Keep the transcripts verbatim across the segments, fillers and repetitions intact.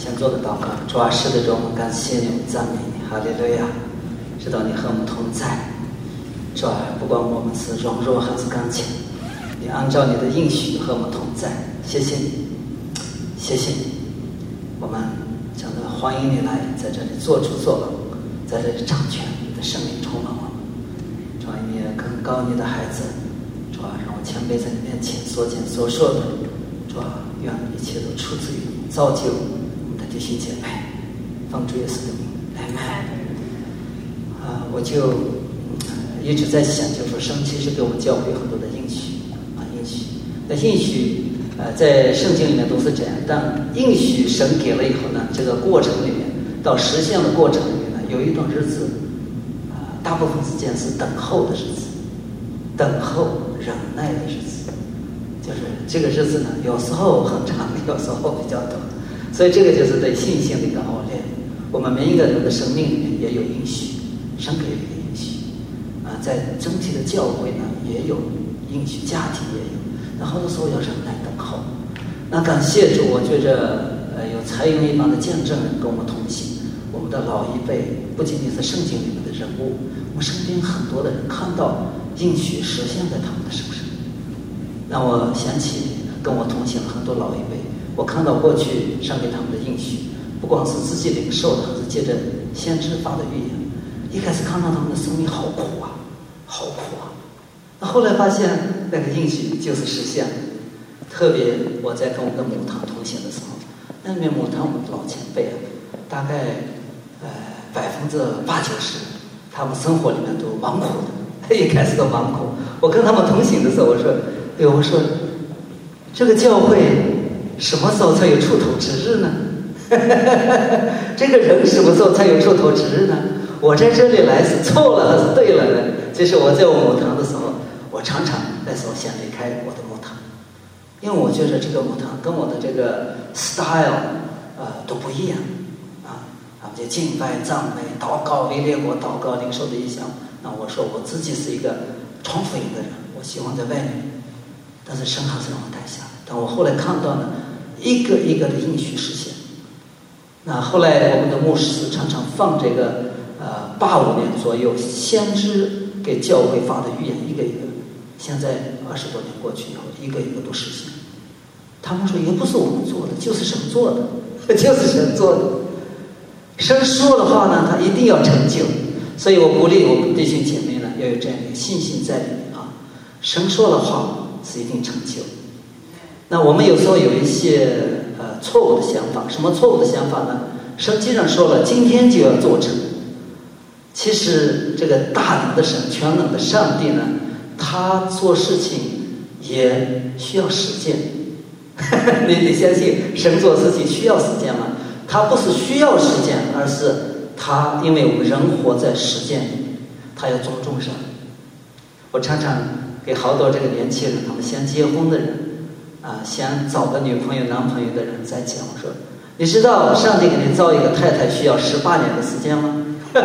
先做个祷告。主啊，是的，主，我们感谢你，赞美你，哈利路亚！知道你和我们同在，主啊，不管我们是软弱还是刚强，你按照你的应许和我们同在，谢谢你，谢谢你，我们讲的欢迎你来，在这里做主做王，在这里掌权，你的生命充满我们。主啊，你也更高你的孩子，主啊，让我谦卑在你面前，所见所说的，主啊，愿一切都出自于你，造就我们的弟兄姐妹，奉主耶稣的名，阿们。啊，我就、嗯、一直在想，就是说，神其实给我们教会很多的应许啊，应许。那应许，呃，在圣经里面都是这样，但应许神给了以后呢，这个过程里面，到实现的过程里面呢，有一段日子，啊、呃，大部分时间是等候的日子，等候忍耐的日子，就是这个日子呢，有时候很长，有时候比较短，所以这个就是对信心的一个熬炼。我们每一个人的生命里面也有应许。神给一个应许啊，在整体的教会呢也有应许，家庭也有，然后的时候要忍耐等候。那感谢主，我觉着呃有才用一帮的见证人跟我们同行，我们的老一辈不仅仅是圣经里面的人物，我们身边很多的人看到应许实现在他们的身上，让我想起跟我同行的很多老一辈，我看到过去上给他们的应许，不光是自己领受的，还是借着先知发的预言。一开始看到他们的生命好苦啊，好苦啊！那后来发现那个应许就是实现了。特别我在跟我们的母堂同行的时候，那里面母堂我们老前辈啊，大概呃百分之八九十，他们生活里面都蛮苦的，一开始都蛮苦。我跟他们同行的时候，我说：“哎呦，我说这个教会什么时候才有出头之日呢？这个人什么时候才有出头之日呢？”我在这里来是错了还是对了呢？其实我在我母堂的时候，我常常那时候想离开我的母堂，因为我觉得这个母堂跟我的这个 style 呃都不一样啊，啊，就敬拜、赞美、祷告、为列国祷告、领受的意向。那我说我自己是一个传福音的人，我喜欢在外面，但是神还是让我带下来。但我后来看到呢，一个一个的应许实现。那后来我们的牧师常常放这个。呃，八五年左右，先知给教会发的预言一个一个，现在二十多年过去以后，一个一个都实现。他们说也不是我们做的，就是神做的，就是神做的。神说的话呢，他一定要成就。所以我鼓励我们弟兄姐妹呢，要有这样一个信心在里面啊。神说的话是一定成就。那我们有时候有一些呃错误的想法，什么错误的想法呢？神既然说了，今天就要做成。其实这个大能的神、全能的上帝呢，他做事情也需要实践。你你相信神做事情需要实践吗？他不是需要实践，而是他因为我们人活在实践里，他要尊重神。我常常给好多这个年轻人，他们想结婚的人啊，想找个女朋友、男朋友的人在讲，我说：你知道上帝给你造一个太太需要十八年的时间吗？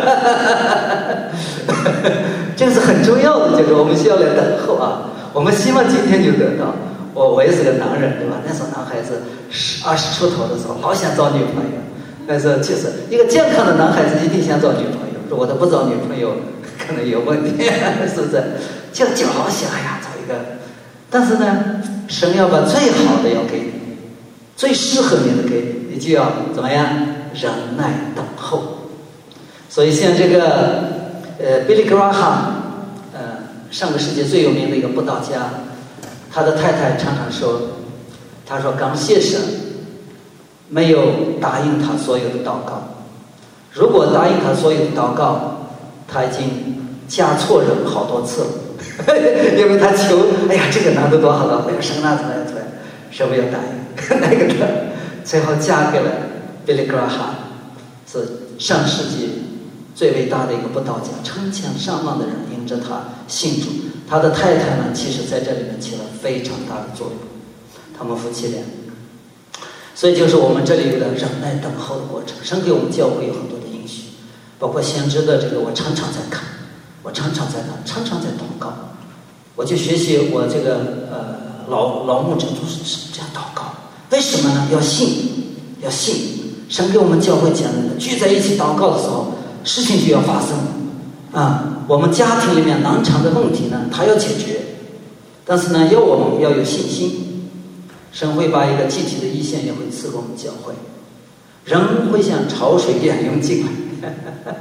这个是很重要的，就是我们需要来等候啊。我们希望今天就得到。我我也是个男人，对吧？那时候男孩子十二十出头的时候，老想找女朋友。但是其实一个健康的男孩子一定想找女朋友。如果他不找女朋友，可能有问题，是不是？就就老想，哎呀，找一个。但是呢，神要把最好的要给你，最适合你的给你，你就要怎么样？忍耐等候。所以像这个呃 Billy Graham， 呃上个世纪最有名的一个布道家，他的太太常常说，他说感谢神没有答应他所有的祷告，如果答应他所有的祷告，他已经嫁错人好多次了。因为他求，哎呀，这个男的多好了，我要生那出来出来，神没有答应那个的，最后嫁给了 Billy Graham， 是上世纪最伟大的一个布道家，成千上万的人迎着他信主。他的太太呢，其实在这里面起了非常大的作用，他们夫妻俩。所以就是我们这里有的忍耐等候的过程。神给我们教会有很多的应许，包括先知的这个，我常常在看，我常常在看，常常在祷告。我就学习我这个呃老老牧者都是这样祷告。为什么呢？要信，要信。 神给我们教会讲的，聚在一起祷告的时候，事情就要发生啊。我们家庭里面难缠的问题呢，他要解决，但是呢，要我们要有信心，神会把一个具体的意象也会赐给我们教会，人会像潮水一样涌进来，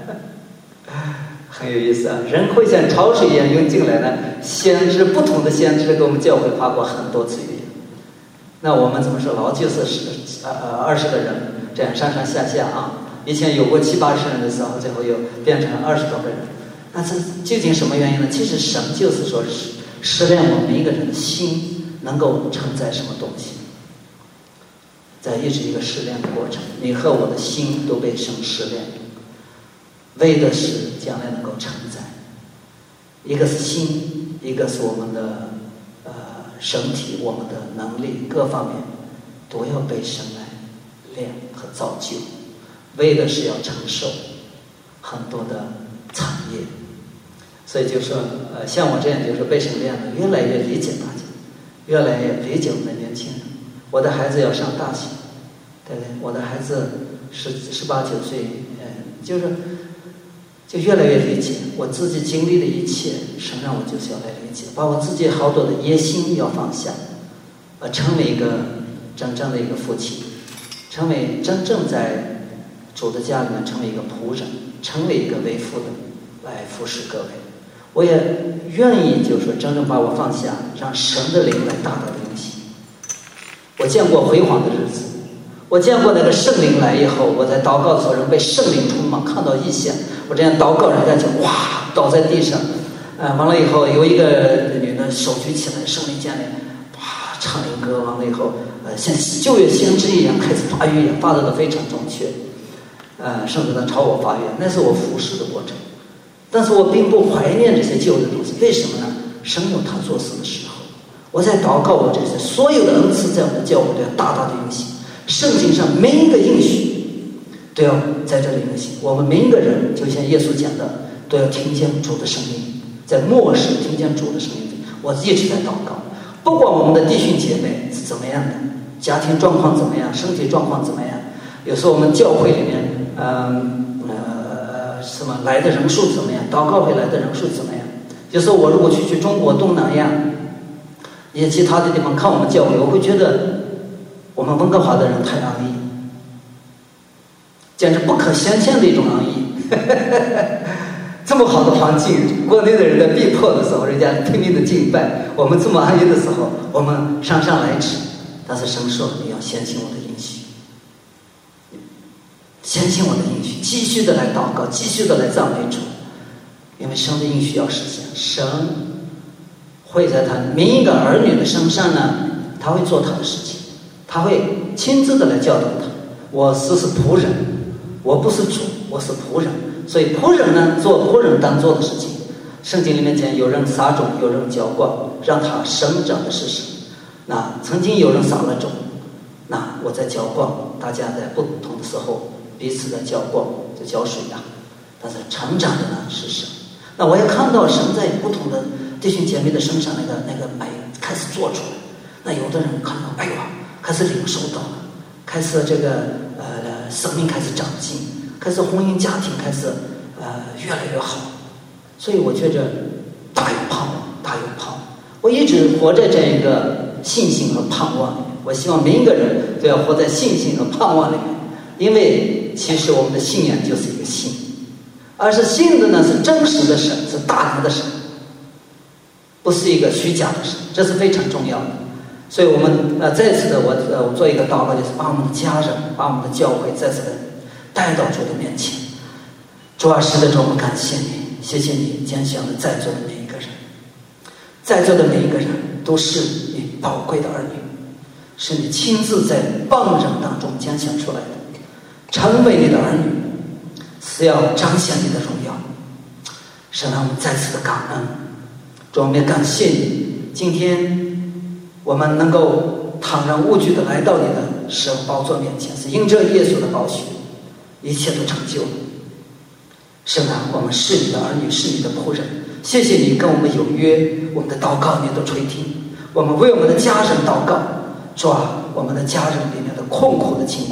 很有意思啊！人会像潮水一样涌进来呢，先知不同的先知给我们教会发过很多次预言。那我们怎么说？老就是十呃二十个人这样上上下下啊，以前有过七八十人的时候，最后又变成二十多个人。那这究竟什么原因呢？其实神就是说是试炼我们每一个人的心能够承载什么东西，在一直一个试炼的过程，你和我的心都被神试炼，为的是将来能够承载。一个是心，一个是我们的呃身体，我们的能力各方面都要被神来练和造就，为的是要承受很多的产业。所以就说呃，像我这样就是被神练的，越来越理解大家，越来越理解我们的年轻人。我的孩子要上大学，对不对？我的孩子十十八九岁，呃，就是就越来越理解我自己经历的一切，神让我就是要来理解，把我自己好多的野心要放下，呃，成为一个真正的一个父亲，成为真正在主的家里面成为一个仆人，成为一个为父的来服侍各位。我也愿意就是说真正把我放下，让神的灵来大大的运行。我见过辉煌的日子，我见过那个圣灵来以后，我在祷告的时候人被圣灵充满，看到异象，我这样祷告，人家就哇倒在地上，呃，完了以后有一个女的手举起来，圣灵降临，哇唱一歌，完了以后呃像旧约先知一样开始发预言，发的非常准确，呃甚至能朝我发愿，那是我服侍的过程。但是我并不怀念这些旧的东西，为什么呢？神有他做事的时候，我在祷告，我这些所有的恩赐在我们的教会都要大大的运行。圣经上每一个应许都要在这里运行。我们每一个人，就像耶稣讲的，都要听见主的声音，在末世听见主的声音。我一直在祷告，不管我们的弟兄姐妹是怎么样的，家庭状况怎么样，身体状况怎么样，有时候我们教会里面，嗯。什么来的人数怎么样？祷告会来的人数怎么样？就是我如果去去中国东南亚，一些其他的地方看我们教会，我会觉得我们温哥华的人太安逸，简直不可想象的一种安逸。这么好的环境，国内的人在逼迫的时候，人家拼命的敬拜，我们这么安逸的时候，我们姗姗来迟。但是神说你要相信我的应许，相信我的应许，继续的来祷告，继续的来赞美主，因为神的应许要实现，神会在他每一个儿女的身上呢，他会做他的事情，他会亲自的来教导他。我只是仆人，我不是主，我是仆人。所以仆人呢，做仆人当做的事情，圣经里面讲有人撒种，有人浇灌，让它生长的是神。那曾经有人撒了种，那我在浇灌，大家在不同的时候彼此在浇灌，在浇水呀、啊。但是成长的呢是神。那我也看到神在不同的弟兄姐妹的身上那个那个美开始做出来。那有的人看到，哎呦，开始领受到了，开始这个呃生命开始长进，开始婚姻家庭开始呃越来越好。所以我觉着大有盼望，大有盼望。我一直活在这样一个信心和盼望里面。我希望每一个人都要活在信心和盼望里面，因为其实我们的信仰就是一个信，而是信的呢是真实的神，是大能的神，不是一个虚假的神，这是非常重要的。所以我们呃再次的我呃我做一个祷告，就是把我们的家人，把我们的教会再次的带到主的面前。主啊，是的，主，我们感谢你，谢谢你拣选了在座的每一个人，在座的每一个人都是你宝贵的儿女，是你亲自在帮人当中拣选出来的，成为你的儿女是要彰显你的荣耀。神让我们再次的感恩，主，我们也感谢你，今天我们能够坦然无惧的来到你的神宝座面前，是因着耶稣的宝血，一切都成就了。神啊，我们是你的儿女，是你的仆人，谢谢你跟我们有约，我们的祷告你都垂听，我们为我们的家人祷告。主啊，我们的家人里面的困苦的情况，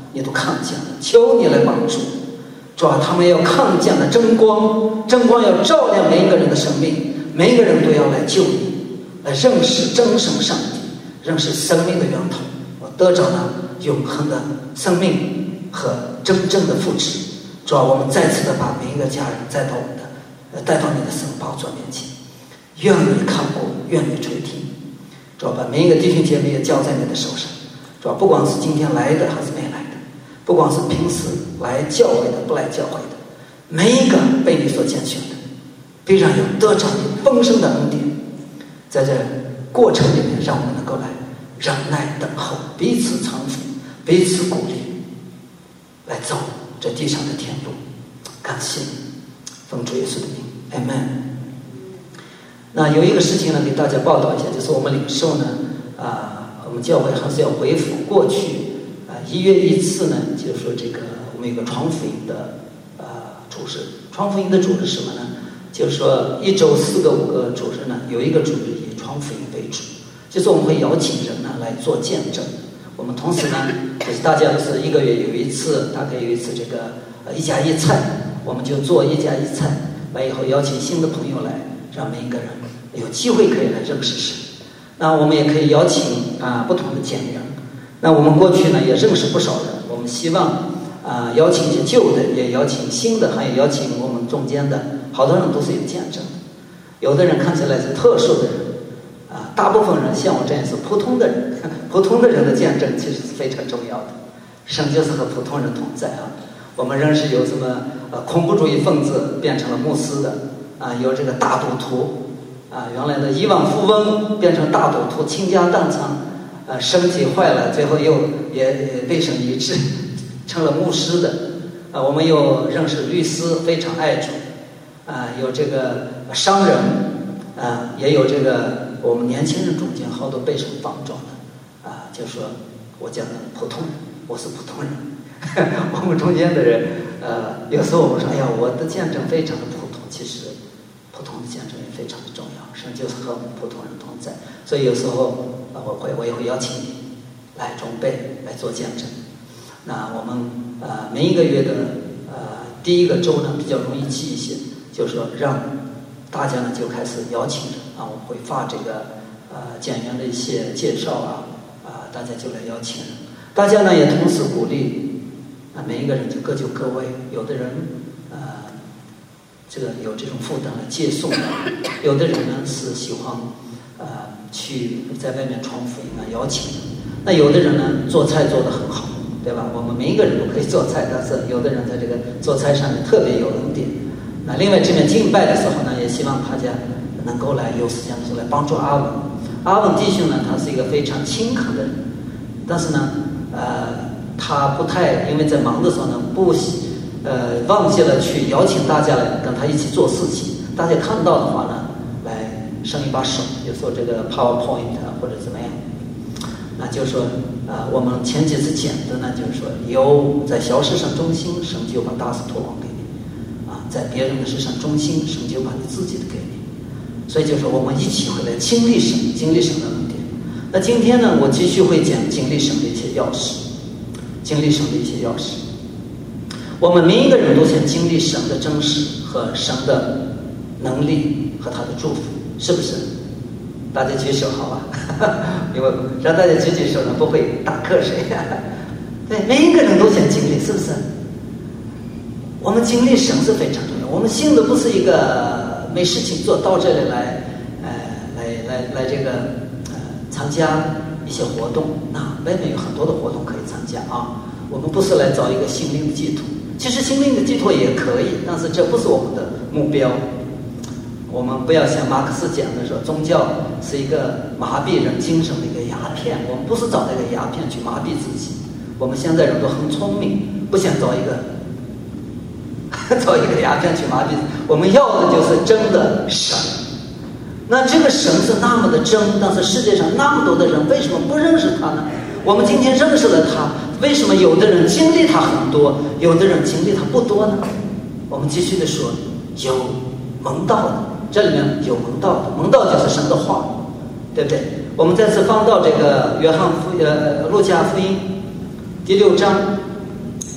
你都看见了，求你来帮助。主啊，他们要看见了真光，真光要照亮每一个人的生命，每一个人都要来救你，来认识真神上帝，认识生命的源头，我得着了永恒的生命和真正的福祉。主啊，我们再次的把每一个家人带到我们的呃带到你的圣宝座面前，愿你看顾，愿你垂听。主啊，把每一个弟兄姐妹也交在你的手上。主啊，不管是今天来的还是没来的，不管是平时来教会的不来教会的，每一个被你所拣选的，必然有得着你丰盛的恩典。在这过程里面，让我们能够来忍耐等候，彼此搀扶，彼此鼓励，来走这地上的天路。感谢奉主耶稣的名 Amen。 那有一个事情呢，给大家报道一下，就是我们领受呢啊、呃，我们教会还是要恢复过去啊、呃、一月一次呢，就是说这个我们有个传福音的呃主日。传福音的主日是什么呢？就是说一周四个五个主日呢，有一个主日以传福音为主，就是我们会邀请人呢来做见证。我们同时呢，就是大家都是一个月有一次，大概有一次这个呃一家一菜，我们就做一家一菜，完以后邀请新的朋友来，让每一个人有机会可以来认识神。那我们也可以邀请啊、呃、不同的见证。那我们过去呢也认识不少人，我们希望啊、呃、邀请一些旧的，也邀请新的，还有邀请我们中间的，好多人都是有见证的。有的人看起来是特殊的人啊、呃，大部分人像我这样是普通的人，普通的人的见证其实是非常重要的。神就是和普通人同在啊。我们认识有什么呃恐怖主义分子变成了牧师的啊、呃，有这个大赌徒。啊，原来的亿万富翁变成大赌徒，倾家荡产，呃，身体坏了，最后又也也被神医治，成了牧师的。啊，我们有认识律师，非常爱主。啊，有这个商人，啊，也有这个我们年轻人中间好多被神帮助的。啊，就说我讲的普通人，我是普通人。我们中间的人，呃，有时候我们说，哎呀，我的见证非常的普通，其实普通的见证也非常的重要。神就是和我们普通人同在，所以有时候呃我会我也会邀请你来准备来做见证。那我们呃每一个月的呃第一个周呢比较容易记一些，就是说让大家呢就开始邀请人啊，我会发这个呃简单的一些介绍啊啊、呃，大家就来邀请人。大家呢也同时鼓励啊、呃、每一个人就各就各位，有的人呃。这个有这种负担来接送的，有的人呢是喜欢呃去在外面传福音啊邀请的，那有的人呢做菜做得很好，对吧？我们每一个人都可以做菜，但是有的人在这个做菜上面特别有恩典。那另外这边敬拜的时候呢，也希望大家能够来有时间的时候来帮助阿文。阿文弟兄呢，他是一个非常勤恳的人，但是呢，呃，他不太因为在忙的时候呢不。呃，忘记了去邀请大家来跟他一起做事情。大家看到的话呢，来伸一把手，就说这个 PowerPoint 或者怎么样。那就是说，呃，我们前几次讲的呢，就是说，有在小事上忠心，神就把大事托付给你；啊，在别人的事上忠心，神就把你自己的给你。所以就是说，我们一起会来经历神，经历神的恩典。那今天呢，我继续会讲经历神的一些钥匙，经历神的一些钥匙。我们每一个人都想经历神的真实和神的能力和他的祝福，是不是？大家举手好吧？因为让大家举举手呢，不会打瞌睡。对，每一个人都想经历，是不是？我们经历神是非常重要。我们信的不是一个没事情做到这里来，呃，来来来这个呃参加一些活动。那外面有很多的活动可以参加啊。我们不是来找一个心灵的寄托。其实心灵的寄托也可以，但是这不是我们的目标。我们不要像马克思讲的说，宗教是一个麻痹人精神的一个鸦片。我们不是找那个鸦片去麻痹自己。我们现在人都很聪明，不想找一个找一个鸦片去麻痹。我们要的就是真的神。那这个神是那么的真，但是世界上那么多的人为什么不认识他呢？我们今天认识了他，为什么有的人经历他很多，有的人经历他不多呢？我们继续的说，有蒙道的，这里面有蒙道的，蒙道就是神的话，对不对？我们再次翻到这个约翰福呃路加福音第六章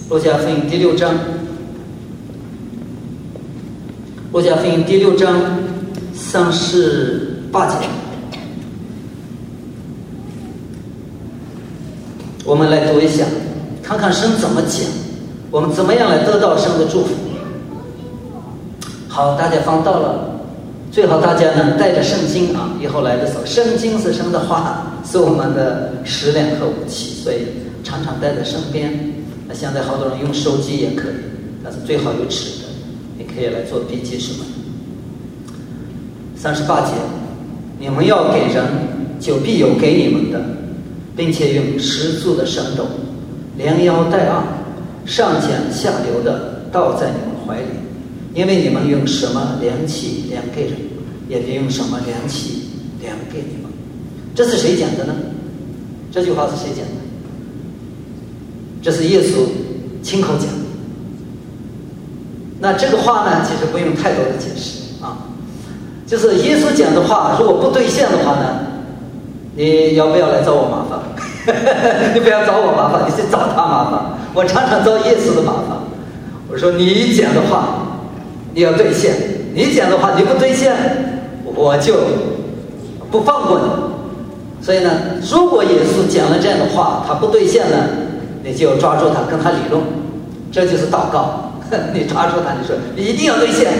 路加福音第六章，路加福音第六章三十八节，我们来读一下，看看神怎么讲，我们怎么样来得到神的祝福。好，大家放到了，最好大家呢带着圣经啊，以后来的时候，圣经是神的话，是我们的食粮和武器，所以常常带在身边。那现在好多人用手机也可以，但是最好有纸的，你可以来做笔记什么的。三十八节，你们要给人，就必有给你们的，并且用十足的升斗，连腰带昂，上尖下流的倒在你们怀里。因为你们用什么量器量给人，也别用什么量器量给你们。这是谁讲的呢？这句话是谁讲的？这是耶稣亲口讲的。那这个话呢，其实不用太多的解释啊，就是耶稣讲的话，如果不兑现的话呢，你要不要来找我麻烦？你不要找我麻烦，你去找他麻烦。我常常找耶稣的麻烦。我说你讲的话你要兑现，你讲的话你不兑现，我就不放过你。所以呢，如果耶稣讲了这样的话，他不兑现呢，你就抓住他，跟他理论，这就是祷告。你抓住他，你说你一定要兑现。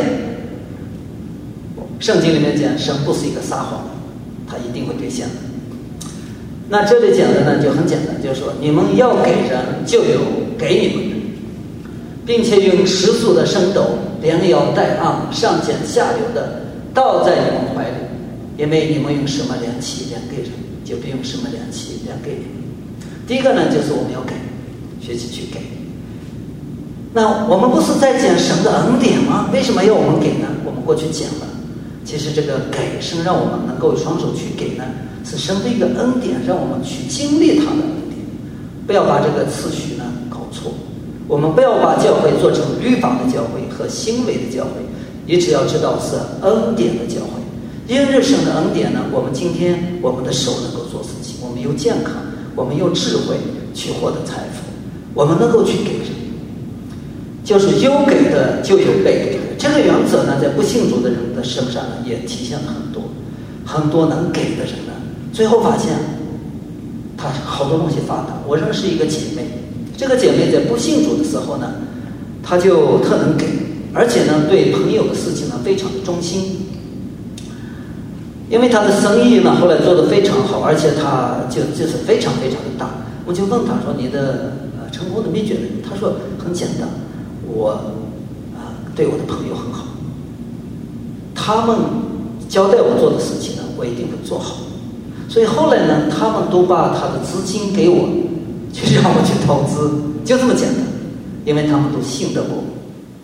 圣经里面讲，神不是一个撒谎，他一定会兑现的。那这里讲的呢就很简单，就是说你们要给人，就有给你们的，并且用十足的升斗，连腰带昂，上尖下流的倒在你们怀里。因为你们用什么量器量给人，就不用什么量器量给你们。第一个呢，就是我们要给，学习去给。那我们不是在讲神的恩典吗？为什么要我们给呢？我们过去讲了，其实这个给是让我们能够双手去给呢，是神的一个恩典，让我们去经历他的恩典。不要把这个次序呢搞错，我们不要把教会做成律法的教会和行为的教会，你只要知道是恩典的教会。因着神的恩典呢，我们今天我们的手能够做事情，我们有健康，我们有智慧去获得财富，我们能够去给人，就是有给的就有被给的。这个原则呢，在不信主的人的身上呢，也体现了很多。很多能给的人呢，最后发现他好多东西发达。我认识一个姐妹，这个姐妹在不信主的时候呢，她就特能给，而且呢，对朋友的事情呢，非常的忠心。因为他的生意呢，后来做得非常好，而且他就就是非常非常的大。我就问他说：“你的呃成功的秘诀呢？”他说：“很简单，我啊、呃、对我的朋友很好，他们交代我做的事情呢，我一定会做好。所以后来呢，他们都把他的资金给我，去让我去投资，就这么简单。因为他们都信得过。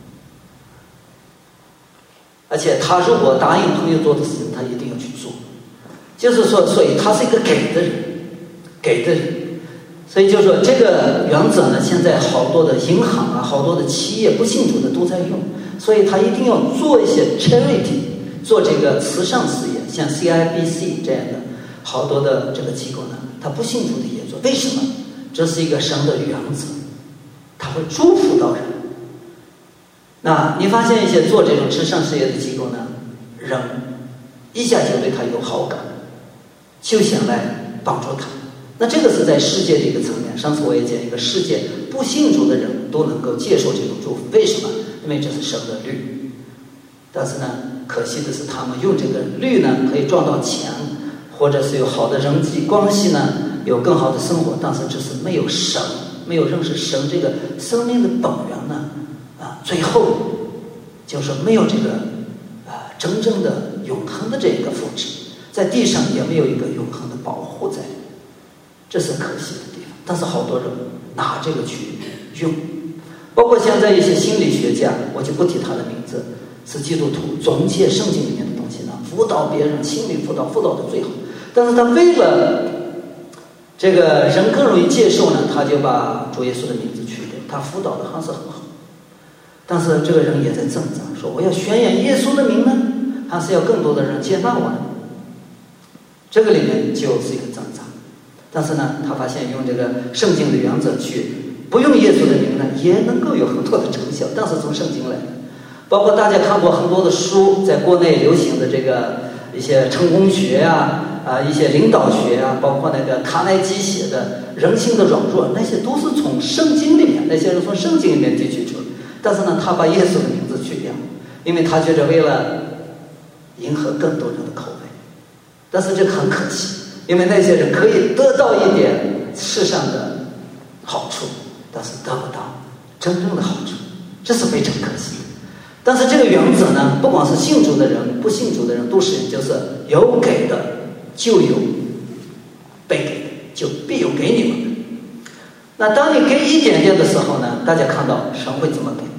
而且他如果答应朋友做的事情，他一定要去做。就是说，所以他是一个给的人，给的人。所以就说这个原则呢，现在好多的银行啊，好多的企业不信主的都在用。所以他一定要做一些 charity， 做这个慈善事业，像 C I B C 这样的好多的这个机构呢，他不信主的也做。为什么？这是一个神的原则，他会祝福到人。那你发现一些做这种慈善事业的机构呢，人一下就对他有好感，就想来帮助他。那这个是在世界的一个层面。上次我也讲一个世界不信主的人都能够接受这种祝福，为什么？因为这是神的律。但是呢，可惜的是他们用这个律呢，可以赚到钱，或者是有好的人际关系呢，有更好的生活，但是这是没有神，没有认识神这个生命的本源呢，啊，最后就是没有这个啊真正的永恒的这个福祉，在地上也没有一个永恒的保护在里面，这是可惜的地方。但是好多人拿这个去用，包括现在一些心理学家，我就不提他的名字，是基督徒总结圣经里面的东西呢，辅导别人，心理辅导辅导的最好。但是他为了这个人更容易接受呢，他就把主耶稣的名字去掉。他辅导的还是很好，但是这个人也在挣扎，说我要宣扬耶稣的名呢，还是要更多的人接纳我呢？这个里面就是一个挣扎。但是呢，他发现用这个圣经的原则去不用耶稣的名呢，也能够有很多的成效，但是从圣经来的。包括大家看过很多的书，在国内流行的这个一些成功学啊，啊一些领导学啊，包括那个卡耐基写的人性的软弱，那些都是从圣经里面，那些人从圣经里面提取出来。但是呢，他把耶稣的名字去掉，因为他觉得为了迎合更多人的口味。但是这个很可惜，因为那些人可以得到一点世上的好处，但是得不到真正的好处，这是非常可惜的。但是这个原则呢，不光是信主的人，不信主的人都是，就是有给的就有被给的，就必有给你们的。那当你给一点点的时候呢，大家看到神会怎么给？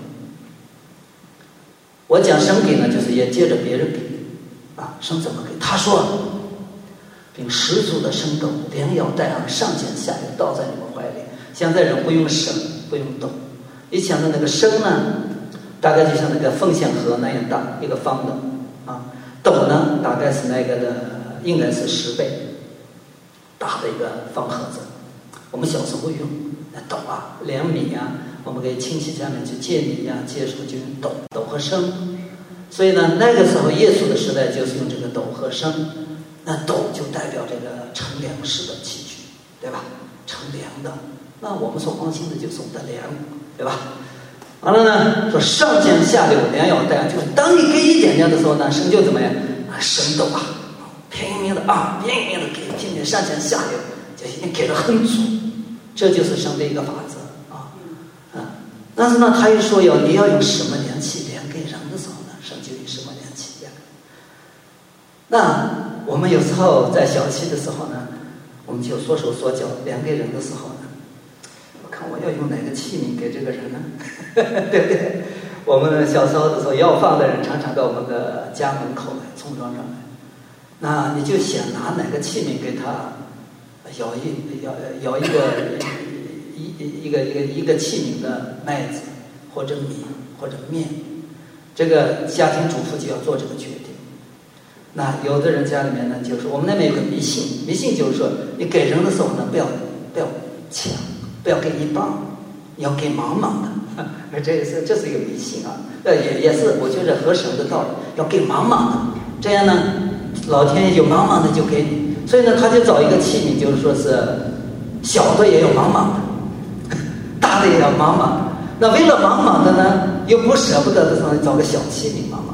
我讲神给呢，就是也接着别人给啊，神怎么给？他说，并十足的生斗，连摇带按，上尖下流，倒在你们怀里。现在人不用绳，不用斗，以前的那个绳呢，大概就像那个奉献盒那样大，一个方的啊。斗呢，大概是那个的，应该是十倍大的一个方盒子。我们小时候用那斗啊，量米啊，我们给亲戚家里去借米呀、啊，借什么就用斗，斗和升。所以呢，那个时候耶稣的时代就是用这个斗和升。那斗就代表这个盛粮食的器具，对吧？盛粮的。那我们所关心的就是我们的粮，对吧？完了呢，说上尖下流，连摇带按，就是当你给一点点的时候呢，神就怎么样？神斗啊，拼命的啊，拼命的给，拼命上尖下流，就已经给了很足。这就是神的一个法则啊啊！但是呢，他又说要你要用什么量器量给人的时候呢，神就用什么量器量。那我们有时候在小气的时候呢，我们就缩手缩脚量给人的时候呢，我看我要用哪个器皿给这个人呢？对不对？我们小时候的时候，要饭的人常常到我们的家门口来，村庄上来，那你就想拿哪个器皿给他舀一舀舀一个一一个一个一个器皿的麦子或者米或者面，这个家庭主妇就要做这个决定。那有的人家里面呢，就是我们那边有个迷信，迷信就是说，你给人的时候呢，不要不要抢，不要给一半，你要给满满的。这也是这是一个迷信啊，呃也也是我觉得合神的道理，要给满满的，这样呢，老天爷就满满的就给你。所以呢，他就找一个器皿，就是说是小的也要满满的，大的也要满满的。那为了满满的呢，又不舍不得的时候，找个小器皿满满。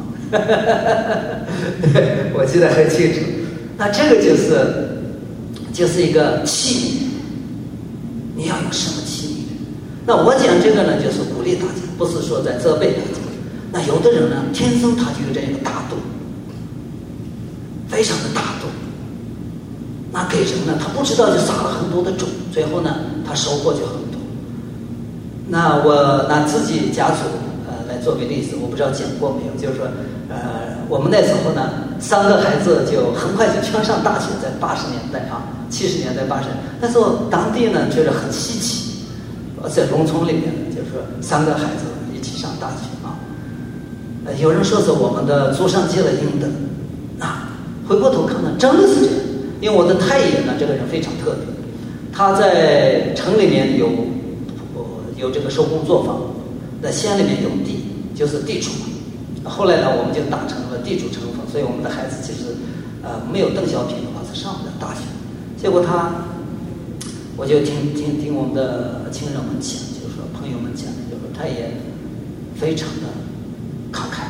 我记得很清楚。那这个就是就是一个器皿，你要用什么器皿？那我讲这个呢，就是鼓励大家，不是说在责备大家。那有的人呢，天生他就有这样一个大度，非常的大度。那给人呢，他不知道就撒了很多的种，最后呢，他收获就很多。那我拿自己家族呃来作为例子，我不知道讲过没有，就是说，呃，我们那时候呢，三个孩子就很快就全上大学，在八十年代啊，七十年代八十，那时候当地呢觉得很稀奇，在农村里面就是说三个孩子一起上大学啊，呃，有人说是我们的祖上结了阴德，啊，回过头看呢，真的是这样。因为我的太爷呢，这个人非常特别，他在城里面有有这个手工作坊，在县里面有地，就是地主嘛。后来呢，我们就打成了地主成分，所以我们的孩子其实呃没有邓小平的话是上不了大学。结果他，我就听听听我们的亲人们讲，就是说朋友们讲，就是说太爷非常的慷慨。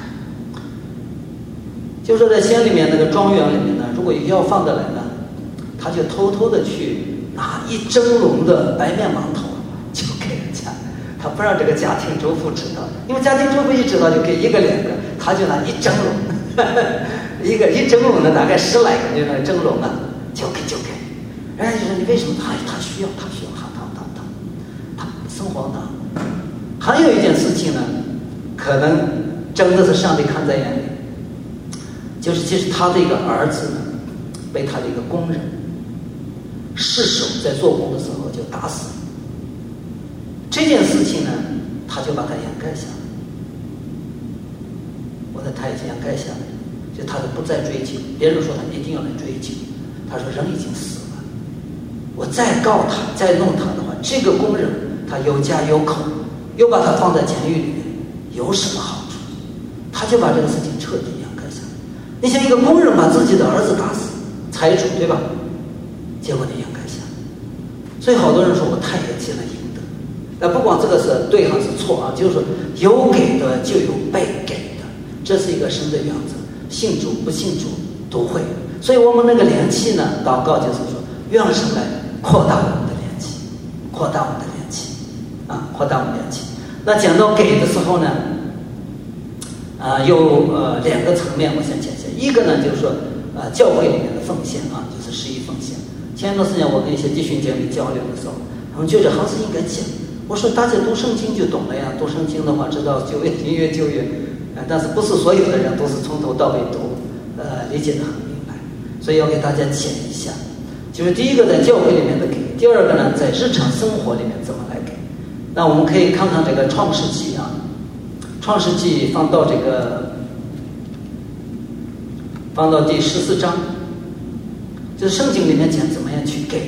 就说在县里面那个庄园里面呢，如果有要饭的来呢，他就偷偷的去拿一蒸笼的白面馒头就给人家，他不让这个家庭主妇知道，因为家庭主妇一知道就给一个两个，他就拿一蒸笼，呵呵一个一蒸笼的大概十来个就那个蒸笼啊，就给就给，人家就说你为什么他他需要他需要他他他他他生活呢？还有一件事情呢，可能真的是上帝看在眼里，就是其实他的一个儿子呢，被他的一个工人失手在做工的时候就打死了。这件事情呢，他就把它掩盖下来。我的太监掩盖下来，就他就不再追究。别人说他一定要来追究，他说人已经死了，我再告他再弄他的话，这个工人他他有家有口，又把他放在监狱里面，有什么好处？他就把这个事情彻底掩盖下来。你像一个工人把自己的儿子打死，财主对吧？结果你掩盖下来。所以好多人说我太也积了阴德，那不管这个是对还是错啊，就是说有给的就有被给的，这是一个神的原则，信主不信主都会。所以我们那个连期呢，祷告就是说，愿神来扩大我们的连期，扩大我们的连期啊，扩大我们的连期。那讲到给的时候呢，啊、呃，有呃两个层面，我想讲一下。一个呢，就是说，呃，教会里面的奉献啊，就是十一奉献。前一段时间我跟一些弟兄姐妹交流的时候，他们觉得还是应该讲。我说大家读圣经就懂了呀，读圣经的话知道旧约新约旧约，呃，但是不是所有的人都是从头到尾读，呃，理解的很明白。所以要给大家讲一下，就是第一个在教会里面的给，第二个呢在日常生活里面怎么来给。那我们可以看看这个创世纪啊，创世纪放到这个放到第十四章，就是圣经里面讲怎么样去给。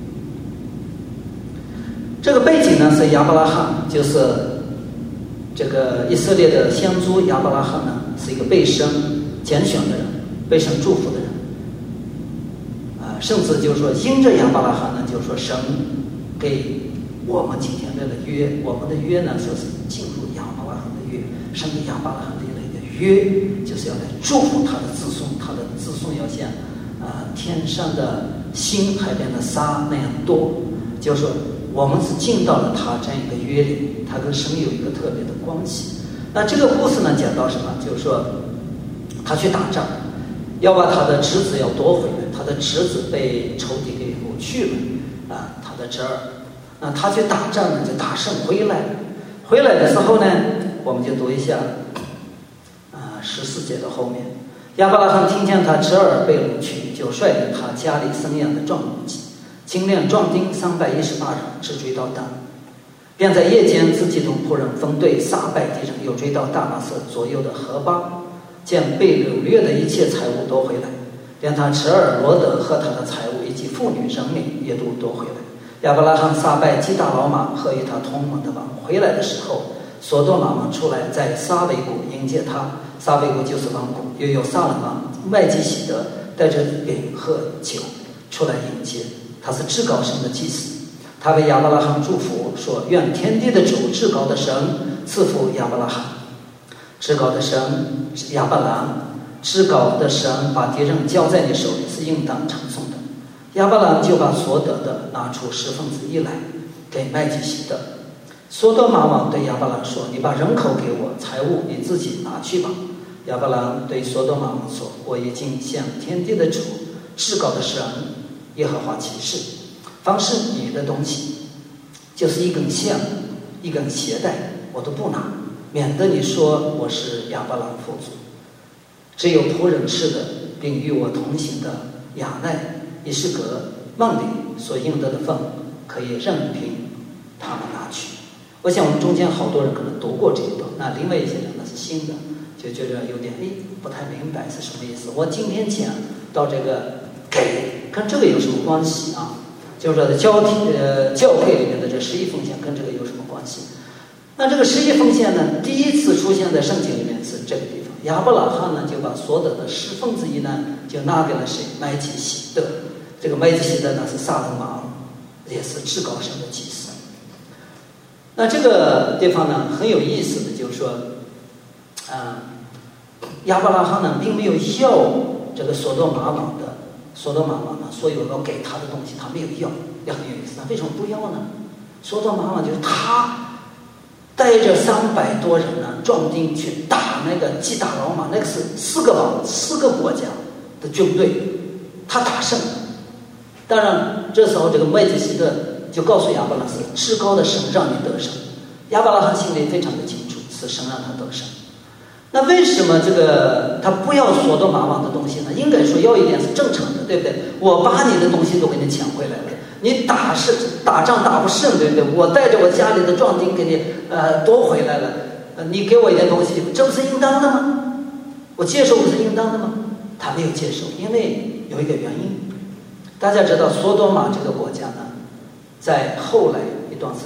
这个背景呢是亚伯拉罕，就是这个以色列的先祖亚伯拉罕呢是一个被神拣选的人，被神祝福的人。甚至就是说，因着亚伯拉罕呢，就是说神给我们今天这个约，我们的约呢，说是进入亚伯拉罕的约，神给亚伯拉罕立了一个约，就是要来祝福他的子孙，他的子孙要像啊、呃、天上的星、海边的沙那样多。就是说，我们是进到了他这样一个约里，他跟神有一个特别的关系。那这个故事呢，讲到什么？就是说，他去打仗，要把他的侄子要夺回来。他的侄子被仇敌给掳去了啊，他的侄儿，那他去打仗呢，就打胜回来了。回来的时候呢，我们就读一下啊十四节的后面。亚伯拉罕听见他侄儿被掳去，就率领他家里生养的壮母鸡、精炼壮丁三百一十八人，直追到但，便在夜间自己同仆人分队杀败敌人，又追到大马色左右的河巴，将被掳掠的一切财物夺回来。连他侄儿罗德和他的财物以及妇女人民也都夺回来。亚伯拉罕杀败基大老马和与他同盟的王，回来的时候，所多玛王出来在撒维谷迎接他。撒维谷就是王谷，又有撒冷王麦基洗德带着饼和酒出来迎接。他是至高神的祭司，他为亚伯拉罕祝福说：愿天地的主至高的神赐福亚伯拉罕。至高的神亚伯兰，至高的神把敌人交在你手里是应当称颂的。亚伯兰就把所得的拿出十分之一来给麦基洗德。所多玛王对亚伯兰说：你把人口给我，财物你自己拿去吧。亚伯兰对所多玛王说：我已经向天地的主至高的神耶和华起誓，凡是你的东西，就是一根线一根鞋带，我都不拿，免得你说我是亚伯兰富足。只有仆人吃的，并与我同行的亚奈、以实格、曼里所应得的份，可以任凭他们拿去。我想我们中间好多人可能读过这一段，那另外一些人那是新的，就觉得有点哎不太明白是什么意思。我今天讲到这个给跟这个有什么关系啊？就是说教体呃教会里面的这十一奉献跟这个有什么关系？那这个十一奉献呢，第一次出现在圣经里面是这个地方。亚伯拉罕呢就把所得的十分之一呢就拿给了谁？麦基洗德。这个麦基洗德呢是撒冷王，也是至高神的祭司。那这个地方呢很有意思的，就是说，啊、呃，亚伯拉罕呢并没有要这个所多玛王的，所多玛王呢所有要给他的东西，他没有要，也很有意思。他为什么不要呢？所多玛王就是他带着三百多人呢，壮丁去打那个基大老马，那个是四个王、四个国家的军队，他打胜了。当然，这时候这个麦基洗德就告诉亚伯拉罕，至高的神让你得胜。亚伯拉罕心里非常的清楚，是神让他得胜。那为什么这个他不要所多玛王的东西呢？应该说要一点是正常的，对不对？我把你的东西都给你抢回来了。你打是打仗打不胜，对不对？我带着我家里的壮丁给你呃夺回来了，呃，你给我一点东西，这不是应当的吗？我接受不是应当的吗？他没有接受，因为有一个原因。大家知道，所多玛这个国家呢，在后来一段时间呢，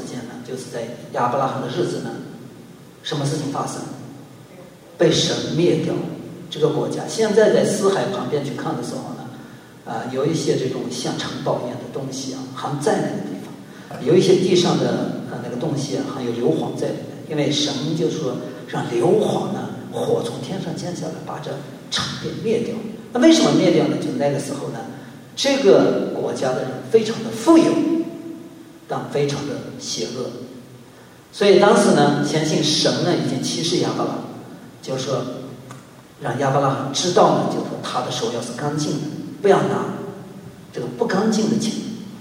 就是在亚伯拉罕的日子呢，什么事情发生？被神灭掉这个国家。现在在死海旁边去看的时候呢，啊、呃，有一些这种像城堡一样的东西啊，还在那个地方，有一些地上的呃那个东西啊，还有硫磺在里面，因为神就说让硫磺呢，火从天上降下来，把这城给灭掉。那为什么灭掉呢？就那个时候呢，这个国家的人非常的富有，但非常的邪恶，所以当时呢，相信神呢已经启示亚伯拉罕，就是说让亚伯拉罕知道呢，就是说他的手要是干净的，不要拿这个不干净的钱。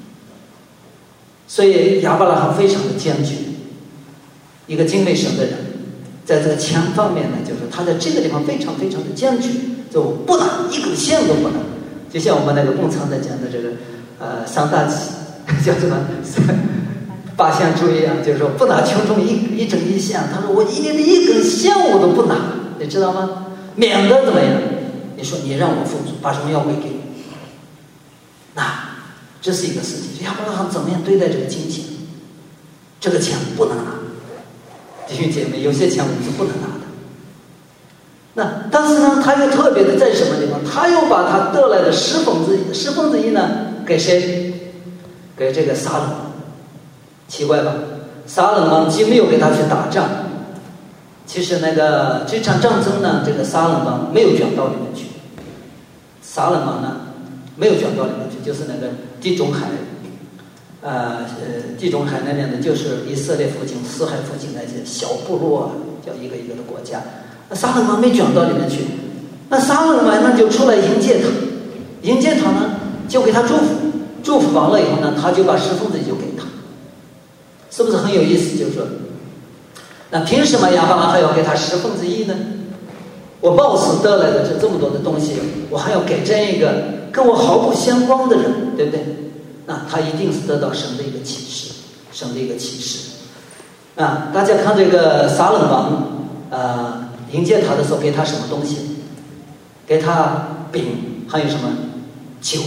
所以亚伯拉罕非常的坚决，一个敬畏神的人，在这个钱方面呢，就是他在这个地方非常非常的坚决，就不拿一根线都不拿。就像我们那个共产党讲的这个呃三大忌，叫什么八项注意啊，就是说不拿其中一一整一项。他说我一连一根线我都不拿，你知道吗？免得怎么样？你说你让我富足，把荣耀归给你，那这是一个事情。亚伯拉罕怎么样对待这个金钱？这个钱不能拿，弟兄姐妹，有些钱我们是不能拿的。那但是呢，他又特别的在什么地方？他又把他得来的十分之一，十分之一呢，给谁？给这个撒冷。奇怪吧？撒冷王既没有给他去打仗，其实那个这场战争呢，这个撒冷王没有卷到里面去。撒冷王呢，没有卷到里面去，就是那个地中海，呃呃，地中海那边的，就是以色列附近、死海附近那些小部落啊，叫一个一个的国家。那撒冷王没卷到里面去，那撒冷王呢就出来迎接他，迎接他呢就给他祝福，祝福完了以后呢，他就把十分之一就给他。是不是很有意思？就是说，那凭什么亚伯拉罕还要给他十分之一呢？我报死得来的这这么多的东西，我还要给这一个跟我毫不相关的人，对不对？那他一定是得到神的一个启示，神的一个启示。啊，大家看这个撒冷王，呃，迎接他的时候给他什么东西？给他饼，还有什么酒？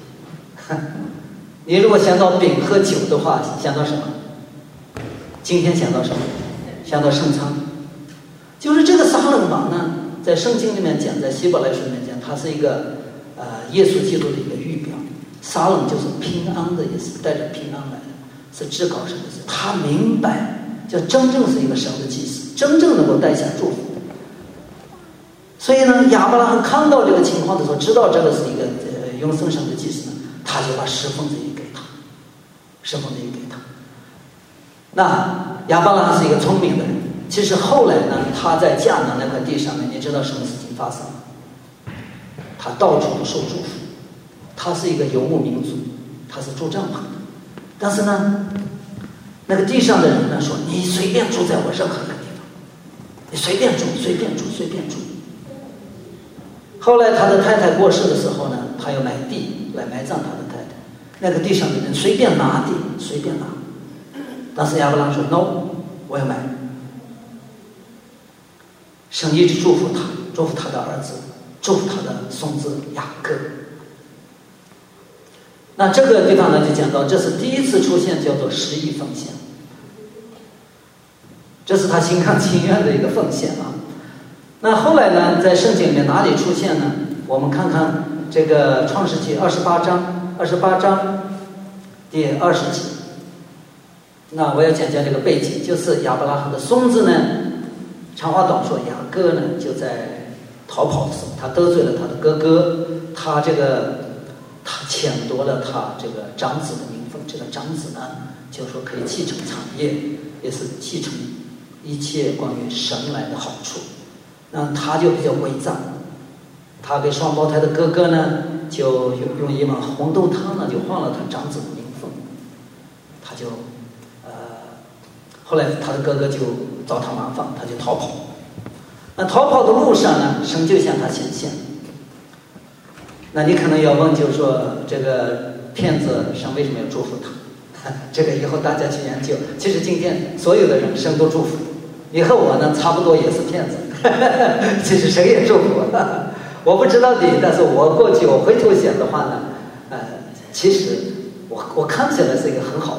你如果想到饼和酒的话，想到什么？今天想到什么？想到圣餐。就是这个撒冷王呢，在圣经里面讲，在希伯来书里面讲，他是一个呃耶稣基督的一个预表。撒冷就是平安的意思，带着平安来的，是至高神的意思。他明白，就真正是一个神的祭司，真正能够带下祝福。所以呢，亚伯拉罕看到这个情况的时候，知道这个是一个呃永生神的祭司呢，他就把十分之一给他，十分之一给他。那亚伯拉罕是一个聪明的人，其实后来呢，他在迦南那块地上面，你知道什么事情发生？他到处都受祝福。他是一个游牧民族，他是住帐篷的。但是呢，那个地上的人呢说：“你随便住在我任何一个地方，你随便住，随便住，随便住。”后来他的太太过世的时候呢，他要买地来埋葬他的太太。那个地上的人随便拿地，随便拿。但是亚伯拉罕说 ：“No， 我要买。”神一直祝福他，祝福他的儿子，祝福他的孙子雅各。那这个地方呢，就讲到这是第一次出现叫做十亿奉献，这是他心甘情愿的一个奉献啊。那后来呢，在圣经里面哪里出现呢？我们看看这个创世纪二十八章，二十八章第二十节。那我要讲讲这个背景，就是亚伯拉罕的孙子呢，长话短说，雅各呢就在逃跑的时候，他得罪了他的哥哥，他这个他抢夺了他这个长子的名分，这个长子呢就说可以继承产业，也是继承一切关于神来的好处。那他就比较伪造，他给双胞胎的哥哥呢就用一碗红豆汤呢就换了他长子的名分，他就呃后来他的哥哥就找他麻烦，他就逃跑。那逃跑的路上呢，神就向他显现。那你可能要问，就是说这个骗子神为什么要祝福他？这个以后大家去研究。其实今天所有的人神都祝福，以后我呢差不多也是骗子。其实神也祝福我，我不知道你，但是我过去我回头想的话呢，呃，其实我我看起来是一个很好的人，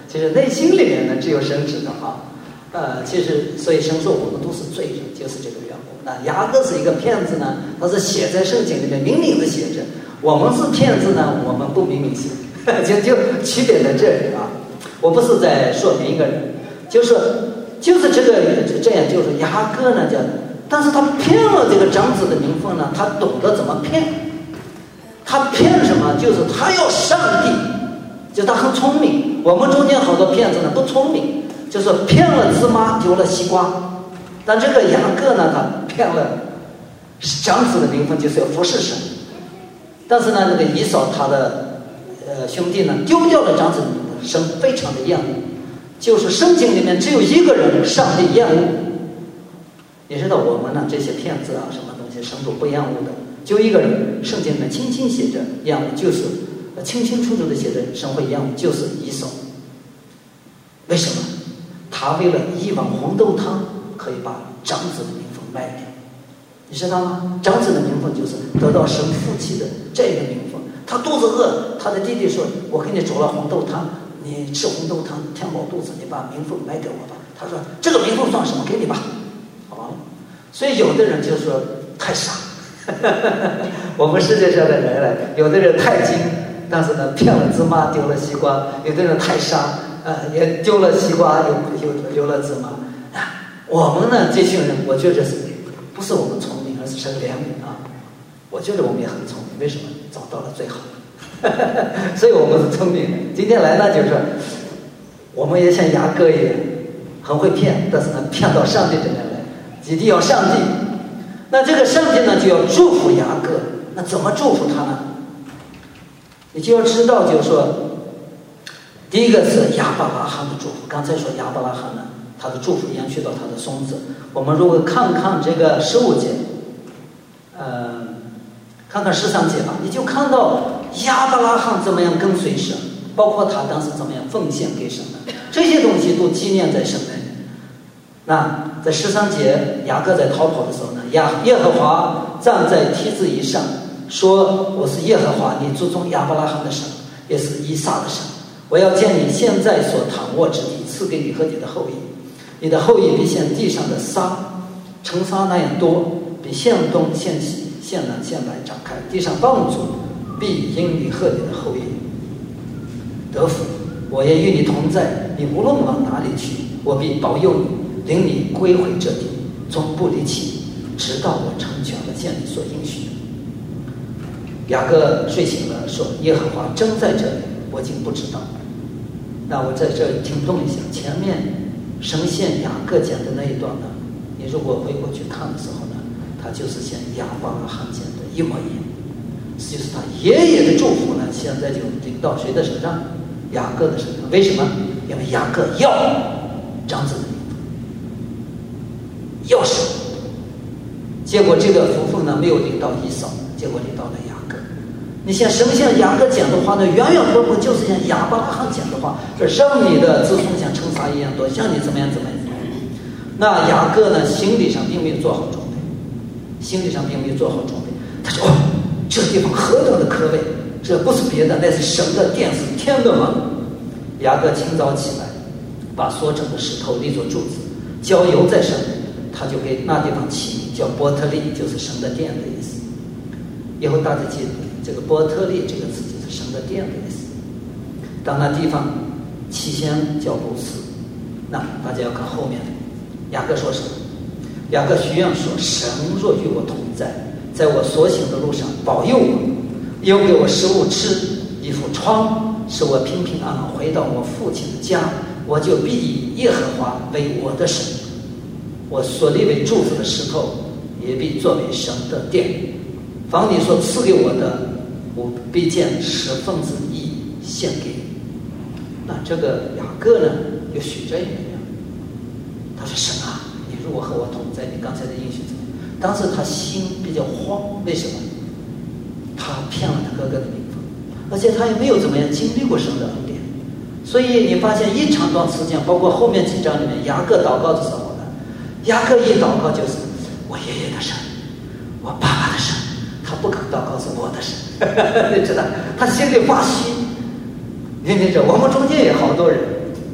其实内心里面呢，只有神知道啊。呃，其实所以神说我们都是罪人，就是这个缘故。那雅各是一个骗子呢，他是写在圣经里面明明的写着；我们是骗子呢，我们不明明写，就就区别在这里啊。我不是在说明一个人，就是就是这个这样，就是雅各呢叫，但是他骗了这个长子的名分呢，他懂得怎么骗。他骗什么？就是他要上帝，就他很聪明。我们中间好多骗子呢不聪明。就是骗了芝麻丢了西瓜，但这个雅各呢，他骗了长子的名分，就是要服侍神。但是呢，那个以扫他的呃兄弟呢，丢掉了长子的名分，神非常的厌恶。就是圣经里面只有一个人上帝厌恶。你知道我们呢这些骗子啊，什么东西神都不厌恶的，就一个人，圣经里面清清写着厌恶，就是清清楚楚的写着神会厌恶，就是以扫。为什么？他为了一碗红豆汤可以把长子的名分卖掉，你知道吗？长子的名分就是得到神父亲的这个名分。他肚子饿，他的弟弟说：“我给你煮了红豆汤，你吃红豆汤填饱肚子，你把名分卖给我吧。”他说：“这个名分算什么？给你吧。”好吧。所以有的人就说太傻，我们世界上的人呢，有的人太精，但是呢骗了芝麻丢了西瓜；有的人太傻。呃，也丢了西瓜，有有丢了芝麻啊！我们呢，这群人，我觉得是不是我们聪明，而是神怜悯啊！我觉得我们也很聪明，为什么？找到了最好的，所以我们是聪明人。今天来呢，就是说，我们也像雅各一样，很会骗，但是呢，骗到上帝这边来，一定要上帝。那这个上帝呢，就要祝福雅各。那怎么祝福他呢？你就要知道，就是说。第一个是亚伯拉罕的祝福，刚才说亚伯拉罕呢，他的祝福延续到他的孙子。我们如果看看这个十五节，呃，看看十三节吧，你就看到亚伯拉罕怎么样跟随神，包括他当时怎么样奉献给神的，这些东西都纪念在神那里。那在十三节，雅各在逃跑的时候呢，亚耶和华站在梯子以上，说：“我是耶和华，你祖宗亚伯拉罕的神，也是以撒的神。我要见你现在所躺卧之地，赐给你和你的后裔。你的后裔比现地上的沙尘沙那样多，比现东现西现南现北展开。地上放逐必因你和你的后裔得福。我也与你同在，你无论往哪里去，我必保佑你，领你归回这地，从不离弃，直到我成全了见你所应许的。”雅各睡醒了，说：“耶和华真在这里，我竟不知道。”那我在这里停顿一下，前面神献雅各讲的那一段呢，你如果回过去看的时候呢，他就是像亚伯拉罕讲的一模一样，就是他爷爷的祝福呢，现在就临到谁的身上？雅各的身上。为什么？因为雅各要长子的名分，要神。结果这个福分呢，没有临到以扫，结果临到了雅各。你像神像雅各讲的话呢，远远不不就是像亚伯拉罕讲的话，说让你的子孙像尘沙一样多，像你怎么样怎么样怎么样。那雅各呢，心理上并没有做好准备，心理上并没有做好准备。他说：“哦，这地方何等的可畏！这不是别的，那是神的殿，是天的门。”雅各清早起来，把所整的石头立作柱子，浇油在上面，他就给那地方起名叫伯特利，就是神的殿的意思。以后大家记得。这个伯特利这个词就是神的殿的意思。当那地方起先叫路斯，那大家要看后面。雅各说什么？雅各许愿说：“神若与我同在，在我所行的路上保佑我，又给我食物吃，衣服穿，使我平平安安回到我父亲的家，我就必以耶和华为我的神。我所立为柱子的石头，也必作为神的殿。凡你所赐给我的，我必见十分之一献给你。”那这个雅各呢，又许这一个愿，他说：“神啊，你如果和我同在，你刚才的应许怎么样？”当时他心比较慌，为什么？他骗了他哥哥的名分，而且他也没有怎么样经历过神的恩典，所以你发现一长段时间，包括后面几章里面，雅各祷告的时候呢，雅各一祷告就是我爷爷的神，我爸爸的神。他不肯祷告是我的神，你知道，他心里发虚。你你知道，我们中间也好多人，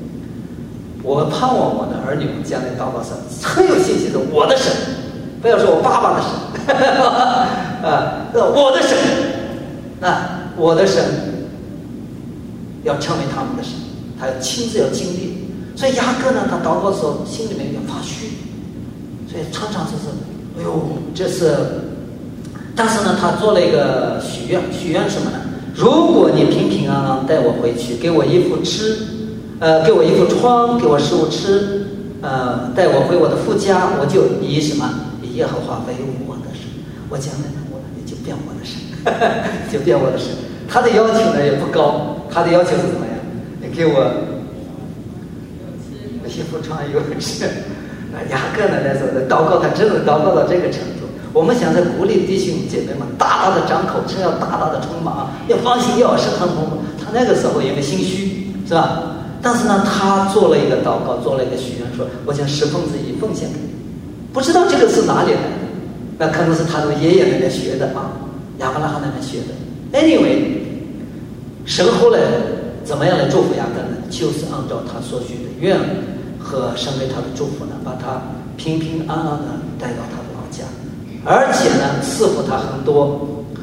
我盼望我的儿女们将来祷告时很有信心的，我的神，不要说我爸爸的神，啊，我的神，那我的神要成为他们的神，他要亲自要经历。所以雅各呢，他祷告的时候心里面有点发虚，所以常常就是，哎呦，这是，但是呢，他做了一个许愿，许愿什么呢？如果你平平安安带我回去，给我衣服吃，呃，给我衣服穿，给我食物吃，呃，带我回我的父家，我就以什么？以耶和华为我的神，我将来呢，我也就变我的神，就变我的神。他的要求呢也不高，他的要求是怎么样？你给我衣服穿，有吃。雅各呢来说的祷告，他真的祷告到这个程度。我们想在鼓励弟兄姐妹们大大的张口，称要大大的充满啊，要放心，要是很丰富。他那个时候因为心虚，是吧？但是呢，他做了一个祷告，做了一个许愿，说我将十分之一奉献给你。不知道这个是哪里来的，那可能是他的爷爷那边学的啊，亚伯拉罕那边学的。Anyway， 神后来怎么样来祝福雅各呢？就是按照他所许的愿和神给他的祝福呢，把他平平安安的带到他的老家，而且呢，赐福他很多，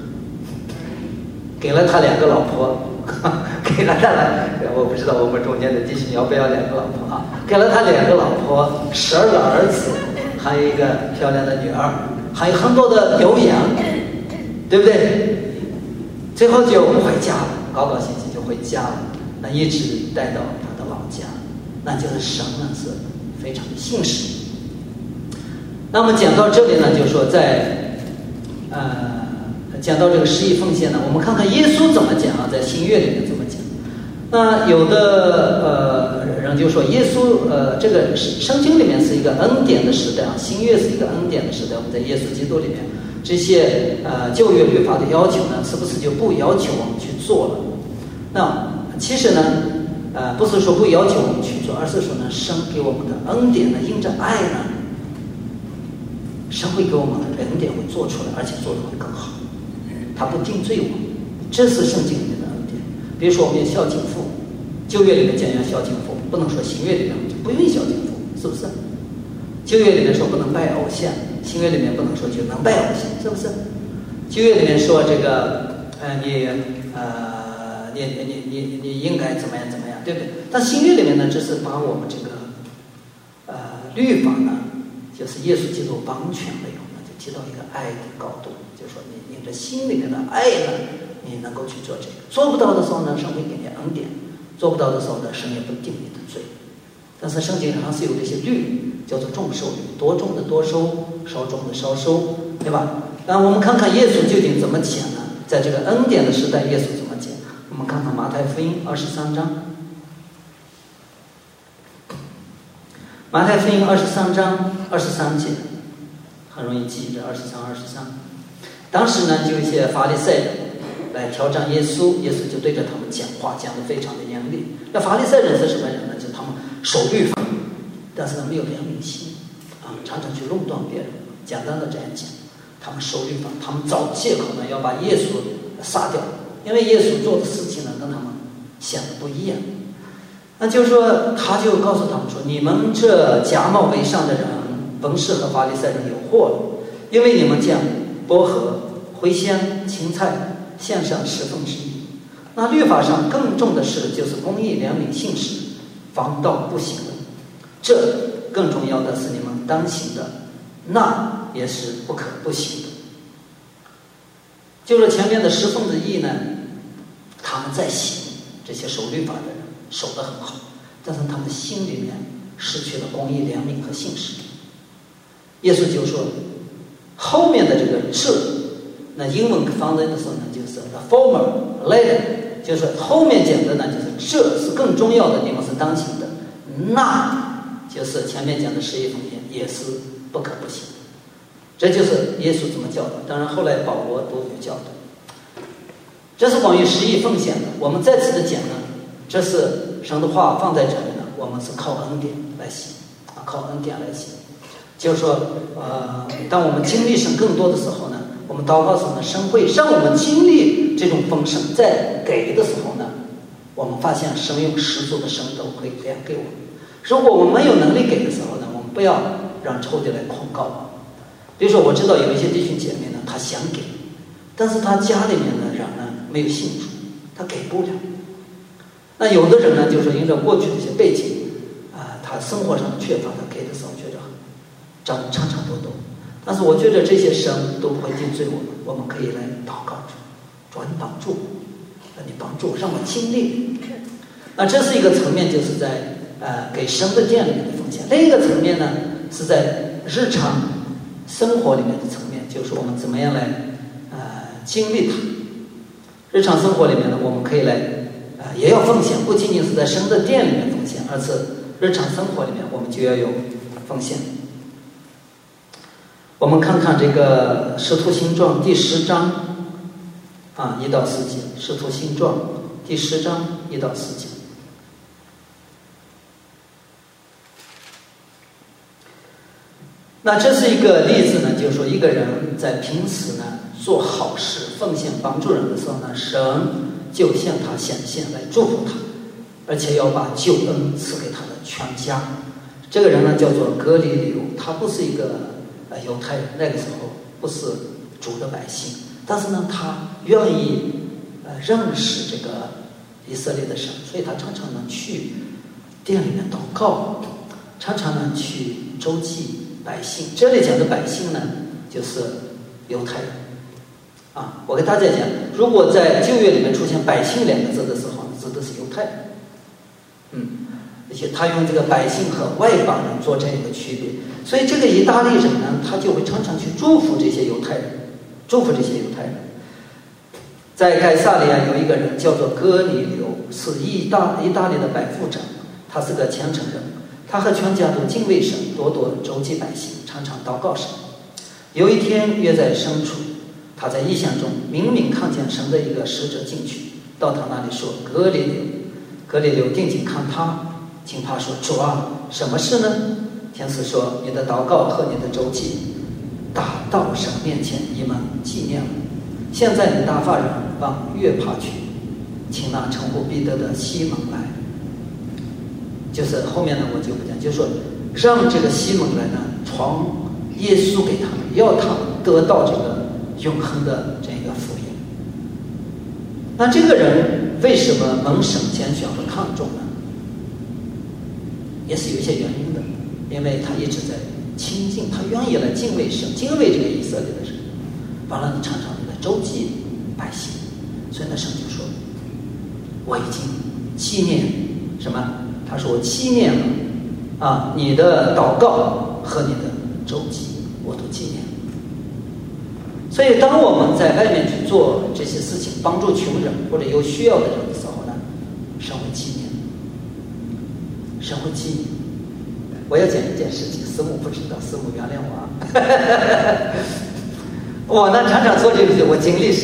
给了他两个老婆，给了他了，我不知道我们中间的弟兄要不要两个老婆啊？给了他两个老婆，十二个儿子，还有一个漂亮的女儿，还有很多的牛羊，对不对？最后就回家了，高高兴兴就回家了，那一直带到他的老家，那就是神呢是非常的信实。那么讲到这里呢，就说在呃讲到这个十亿奉献呢，我们看看耶稣怎么讲啊，在新约里面怎么讲。那有的呃人就说耶稣呃这个圣经里面是一个恩典的时代啊，新约是一个恩典的时代，我们在耶稣基督里面这些呃旧约律法的要求呢，是不是就不要求我们去做了？那其实呢，呃，不是说不要求我们去做，而是说呢，神给我们的恩典呢，因着爱呢，神会给我们的恩典会做出来，而且做得会更好。他不定罪我们，这是圣经里面的恩典。比如说，我们要孝敬父，旧约里面讲要孝敬父，不能说新约里面就不愿意孝敬父，是不是？旧约里面说不能拜偶像，新约里面不能说就能拜偶像，是不是？旧约里面说这个，呃，你呃，你你你你应该怎么样怎么样，对不对？但新约里面呢，只是把我们这个呃律法呢，就是耶稣基督完全没有呢，就提到一个爱的高度，就是说你你的心里面的爱呢，你能够去做这个，做不到的时候呢，神会给你恩典；做不到的时候呢，神也不定你的罪。但是圣经上是有这些律，叫做种收律，多种的多收，少种的少收，对吧？那我们看看耶稣究竟怎么讲呢？在这个恩典的时代，耶稣怎么讲？我们看看马太福音二十三章。马太福音二十三章二十三节，很容易记着，二十三二十三。当时呢，就有一些法利赛人来挑战耶稣，耶稣就对着他们讲话，讲得非常的严厉。那法利赛人是什么人呢？就是他们守律法，但是呢没有怜悯心啊，常常去论断别人。简单的这样讲，他们守律法，他们找借口呢要把耶稣杀掉，因为耶稣做的事情呢跟他们想的不一样。那就是说，他就告诉他们说：“你们这假冒为善的人，本是和法利赛人有祸了，因为你们将薄荷、茴香、芹菜献上十分之一。那律法上更重的事就是公义、怜悯、信实，反倒不行了。这更重要的是你们当行的，那也是不可不行的。”就是前面的十分之一呢，他们在行，这些守律法的人守得很好，但是他们心里面失去了公义、怜悯和信实。耶稣就说，后面的这个这，那英文翻译的时候呢，就是 the former later， 就是后面讲的呢，就是这是更重要的，你们是当行的，那就是前面讲的十一奉献也是不可不行。这就是耶稣怎么教的，当然后来保罗都有教的。这是关于十一奉献的。我们再次的讲呢，这是神的话放在这里呢，我们是靠恩典来行啊，靠恩典来行。就是说，呃，当我们经历神更多的时候呢，我们祷告时候呢，神会让我们经历这种丰盛，在给的时候呢，我们发现神用十足的神都会量给我们。 如果我们没有能力给的时候呢，我们不要让仇敌来控告。比如说我知道有一些弟兄姐妹呢，他想给，但是他家里面的人呢没有信主，他给不了。那有的人呢，就是因着过去的一些背景啊、呃，他生活上缺乏，他给的时候觉得长长长多多。但是我觉得这些神都不会定罪我们，我们可以来祷告主，主你帮助，你帮助让我经历。那这是一个层面，就是在呃给神的殿里面的奉献。另一个层面呢，是在日常生活里面的层面，就是我们怎么样来呃经历它。日常生活里面呢，我们可以来呃也要奉献，不仅仅是在神的殿里面奉献，而是日常生活里面我们就要有奉献。我们看看这个《使徒行传》第十章啊一到四节，《使徒行传》第十章一到四节。那这是一个例子呢，就是说一个人在平时呢做好事、奉献、帮助人的时候呢，神就向他显现来祝福他，而且要把救恩赐给他的全家。这个人呢叫做格里流，他不是一个呃犹太人，那个时候不是主的百姓，但是呢他愿意呃认识这个以色列的神，所以他常常呢去店里面祷告，常常呢去周济百姓。这里讲的百姓呢就是犹太人啊。我给大家讲，如果在旧约里面出现百姓两个字的时候，指的是犹太人。嗯，而且他用这个百姓和外邦人做这样一个区别，所以这个意大利人呢，他就会常常去祝福这些犹太人，祝福这些犹太人。在盖萨利亚有一个人叫做哥尼流，是意大意大利的百夫长，他是个虔诚人，他和全家都敬畏神，多多周济百姓，常常祷告神。有一天约在深处，他在异象中明明看见神的一个使者进去，到他那里说：“哥尼流。”哥尼流定睛看他，惊怕说：“主啊，什么事呢？”天使说：“你的祷告和你的周济达到神面前，你们纪念了。现在你打发人往约帕去，请那称呼彼得的西门来。”就是后面呢我就不讲，就是说让这个西门来呢传耶稣给他们，要他们得到这个永恒的这个福音。那这个人为什么蒙神拣选和看重呢？也是有一些原因的，因为他一直在亲近，他愿意来敬畏神，敬畏这个以色列的神，完了常常来周济百姓。所以呢神就说：“我已经纪念什么？”他说：“我纪念了啊，你的祷告和你的周济，我都纪念了。”所以，当我们在外面去做这些事情，帮助穷人或者有需要的人的时候呢，神会纪念，神会纪念。我要讲一件事情，师母不知道，师母原谅我啊。我呢常常做这个，我经历神。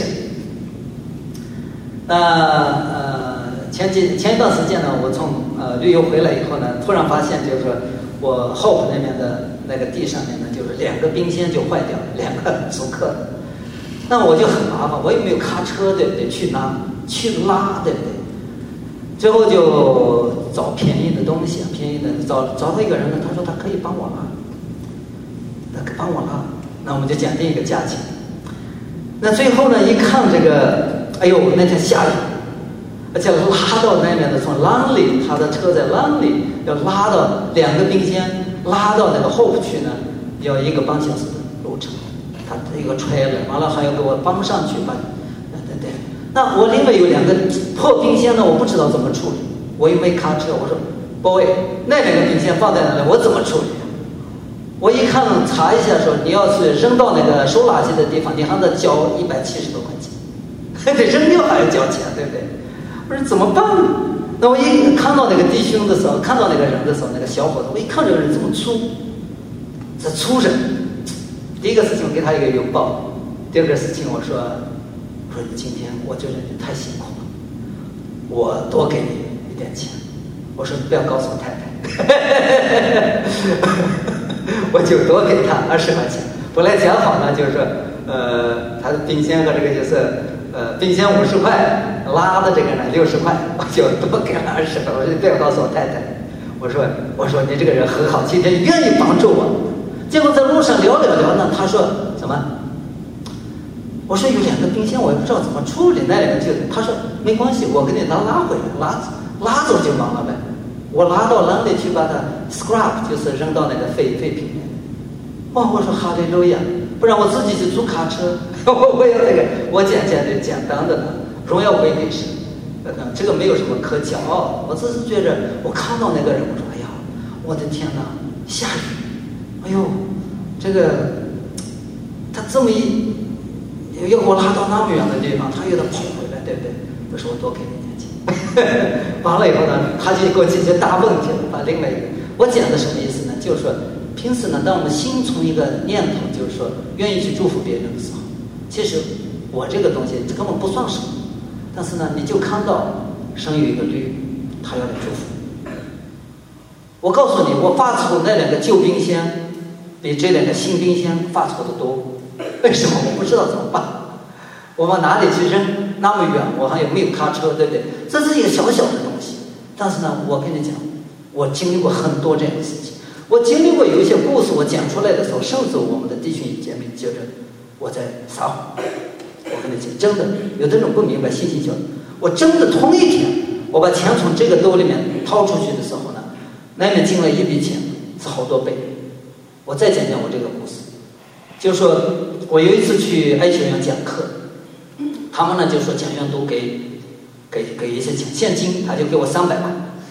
那呃，前几前一段时间呢，我从呃旅游回来以后呢，突然发现就是说我后埔那边的那个地上面呢，就是两个冰箱就坏掉了，两个租客。那我就很麻烦，我也没有卡车，对不对？去拿去拉，对不对？最后就找便宜的东西，便宜的找找到一个人呢，他说他可以帮我拉，他可以帮我拉，那我们就讲定一个价钱。那最后呢，一看这个，哎呦，那天下雨，而且拉到那边的从兰里，他的车在兰里，要拉到两个冰箱，拉到那个后埔去呢，要一个半小时的路程。他一个吹了，完了还要给我帮上去吧，对对对。那我另外有两个破冰箱呢，我不知道怎么处理，我又没卡车，我说 boy， 那两个冰箱放在哪里，我怎么处理？我一看查一下说，你要是扔到那个收垃圾的地方，你还得交一百七十多块钱，得扔掉还要交钱，对不对？我说怎么办呢？那我一看到那个弟兄的时候，看到那个人的时候，那个小伙子，我一看这个人这么粗，这粗人。第一个事情我给他一个拥抱，第二个事情我说，我说今天我觉得你太辛苦了，我多给你一点钱。我说不要告诉我太太，我就多给他二十块钱。本来讲好呢，就是说，呃，他的冰箱和这个就是呃，冰箱五十块，拉的这个呢六十块，我就多给了二十块。我说不要告诉我太太， 我说我说你这个人很好，今天愿意帮助我。结果在路上聊聊聊呢，他说什么？我说有两个冰箱，我也不知道怎么处理那两个就，他说没关系，我给你拉拉回来，拉拉走就完了呗。我拉到篮里去把它 scrap， 就是扔到那个废废品里。哇，我说哈利路亚，不然我自己去租卡车，我要那个，我简简的简单的呢，荣耀归给神。这个没有什么可骄傲，我只是觉着我看到那个人，我说哎呀，我的天哪，下雨，哎呦，这个他这么一要给我拉到那么远的地方，他又得跑回来，对不对？我说我多给你点钱，完了以后呢，他就给我解决大问题了。把另外一个，我讲的什么意思呢？就是说，平时呢，当我们心存一个念头，就是说愿意去祝福别人的时候，其实我这个东西根本不算什么。但是呢，你就看到神有一个律，他要来祝福。我告诉你，我发出那两个旧冰箱，比这两个新冰箱发出的多。为什么？我不知道怎么办。我往哪里去扔？那么远，我还有没有卡车，对不对？这是一个小小的东西。但是呢，我跟你讲，我经历过很多这样的事情。我经历过有一些故事，我讲出来的时候，甚至我们的弟兄姐妹觉得我在撒谎。我跟你讲，真的，有的人不明白信息教育。我真的同一天，我把钱从这个兜里面掏出去的时候呢，那边进了一笔钱，是好多倍。我再讲讲我这个故事，就是说我有一次去爱学院讲课，他们呢就说讲员都给给给一些钱现金，他就给我三百万。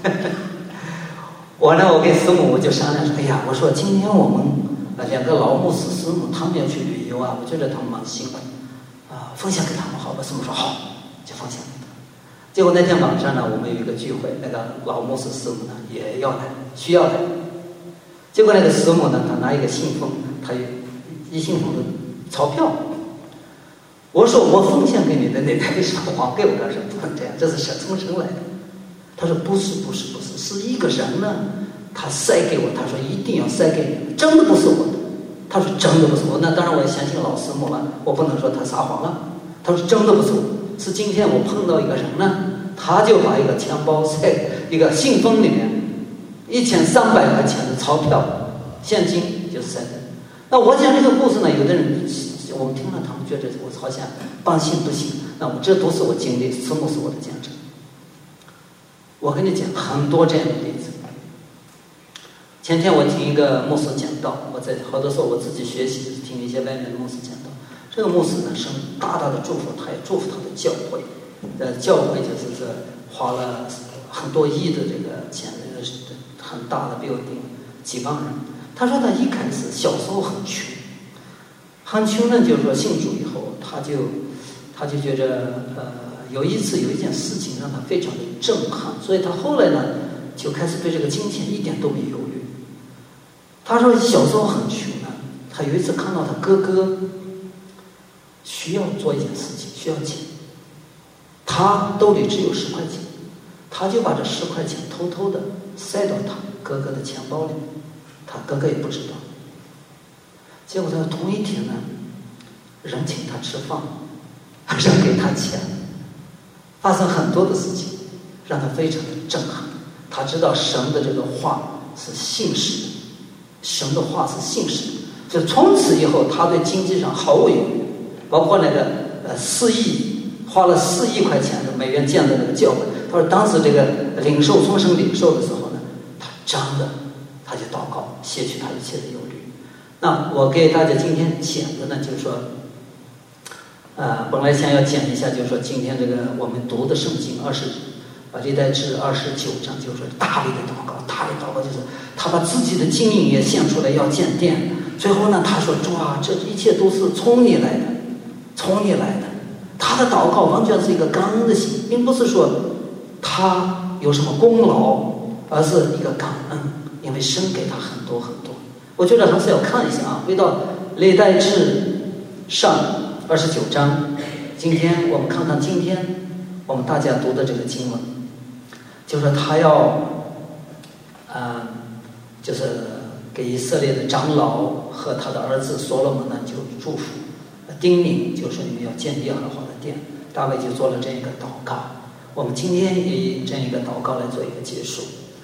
我呢，我跟师母我就商量说，哎呀，我说今天我们啊两个老牧师师母他们要去旅游啊，我觉得他们蛮辛苦。啊，分享给他们好吧？师母说好，就分享给他们。结果那天晚上呢，我们有一个聚会，那个老牧师师母呢也要来，需要来。结果那个师母呢，他拿一个信封，他有一信封的钞票。我说我奉献给你的那台是还给我干什么？不能这样，这是神从神来的。他说不是不是不是，是一个人呢，他塞给我，他说一定要塞给你，真的不是我的。他说真的不是我，那当然我也相信老师母了，我不能说他撒谎了。他说真的不是我，是今天我碰到一个人呢，他就把一个钱包塞一个信封里面一千三百块钱的钞票现金就塞的。那我讲这个故事呢，有的人我们听了，他们觉得我好像半信不信。那我这都是我经历，师母是我的见证。我跟你讲很多这样的例子。前天我听一个牧师讲道，我在好多时候我自己学习听一些外面的牧师讲道。这个牧师呢，是大大的祝福，他也祝福他的教会。呃，教会就是这花了很多亿的这个钱，这个很大的 building， 几万人。他说他一开始小时候很穷，很穷呢，就是说信主以后，他就他就觉着呃，有一次有一件事情让他非常的震撼，所以他后来呢就开始对这个金钱一点都没犹豫。他说小时候很穷呢，他有一次看到他哥哥需要做一件事情，需要钱，他兜里只有十块钱，他就把这十块钱偷偷的塞到他哥哥的钱包里面，他哥哥也不知道。结果在同一天呢，人请他吃饭，人给他钱，发生很多的事情，让他非常的震撼。他知道神的这个话是信实的，神的话是信实的，就从此以后他对经济上毫无犹豫。包括那个呃四亿花了四亿块钱的美元建的那个教会，他说当时这个领受重生领受的时候呢，他真的他就祷告，卸去他一切的忧虑。那我给大家今天讲的呢，就是说，呃，本来想要讲一下，就是说今天这个我们读的圣经二十啊历代志二十九章，就是说大力的祷告，大力祷告就是他把自己的经营也献出来要建殿。最后呢，他说主啊，这一切都是从你来的。从你来的，他的祷告完全是一个感恩的心，并不是说他有什么功劳，而是一个感恩，因为神给他很多很多。我觉得还是要看一下啊，回到历代志上二十九章，今天我们看看今天我们大家读的这个经文，就是他要，呃，就是给以色列的长老和他的儿子所罗门呢就祝福。叮咛就说你们要建耶和华的殿，大卫就做了这样一个祷告。我们今天也以这样一个祷告来做一个结束。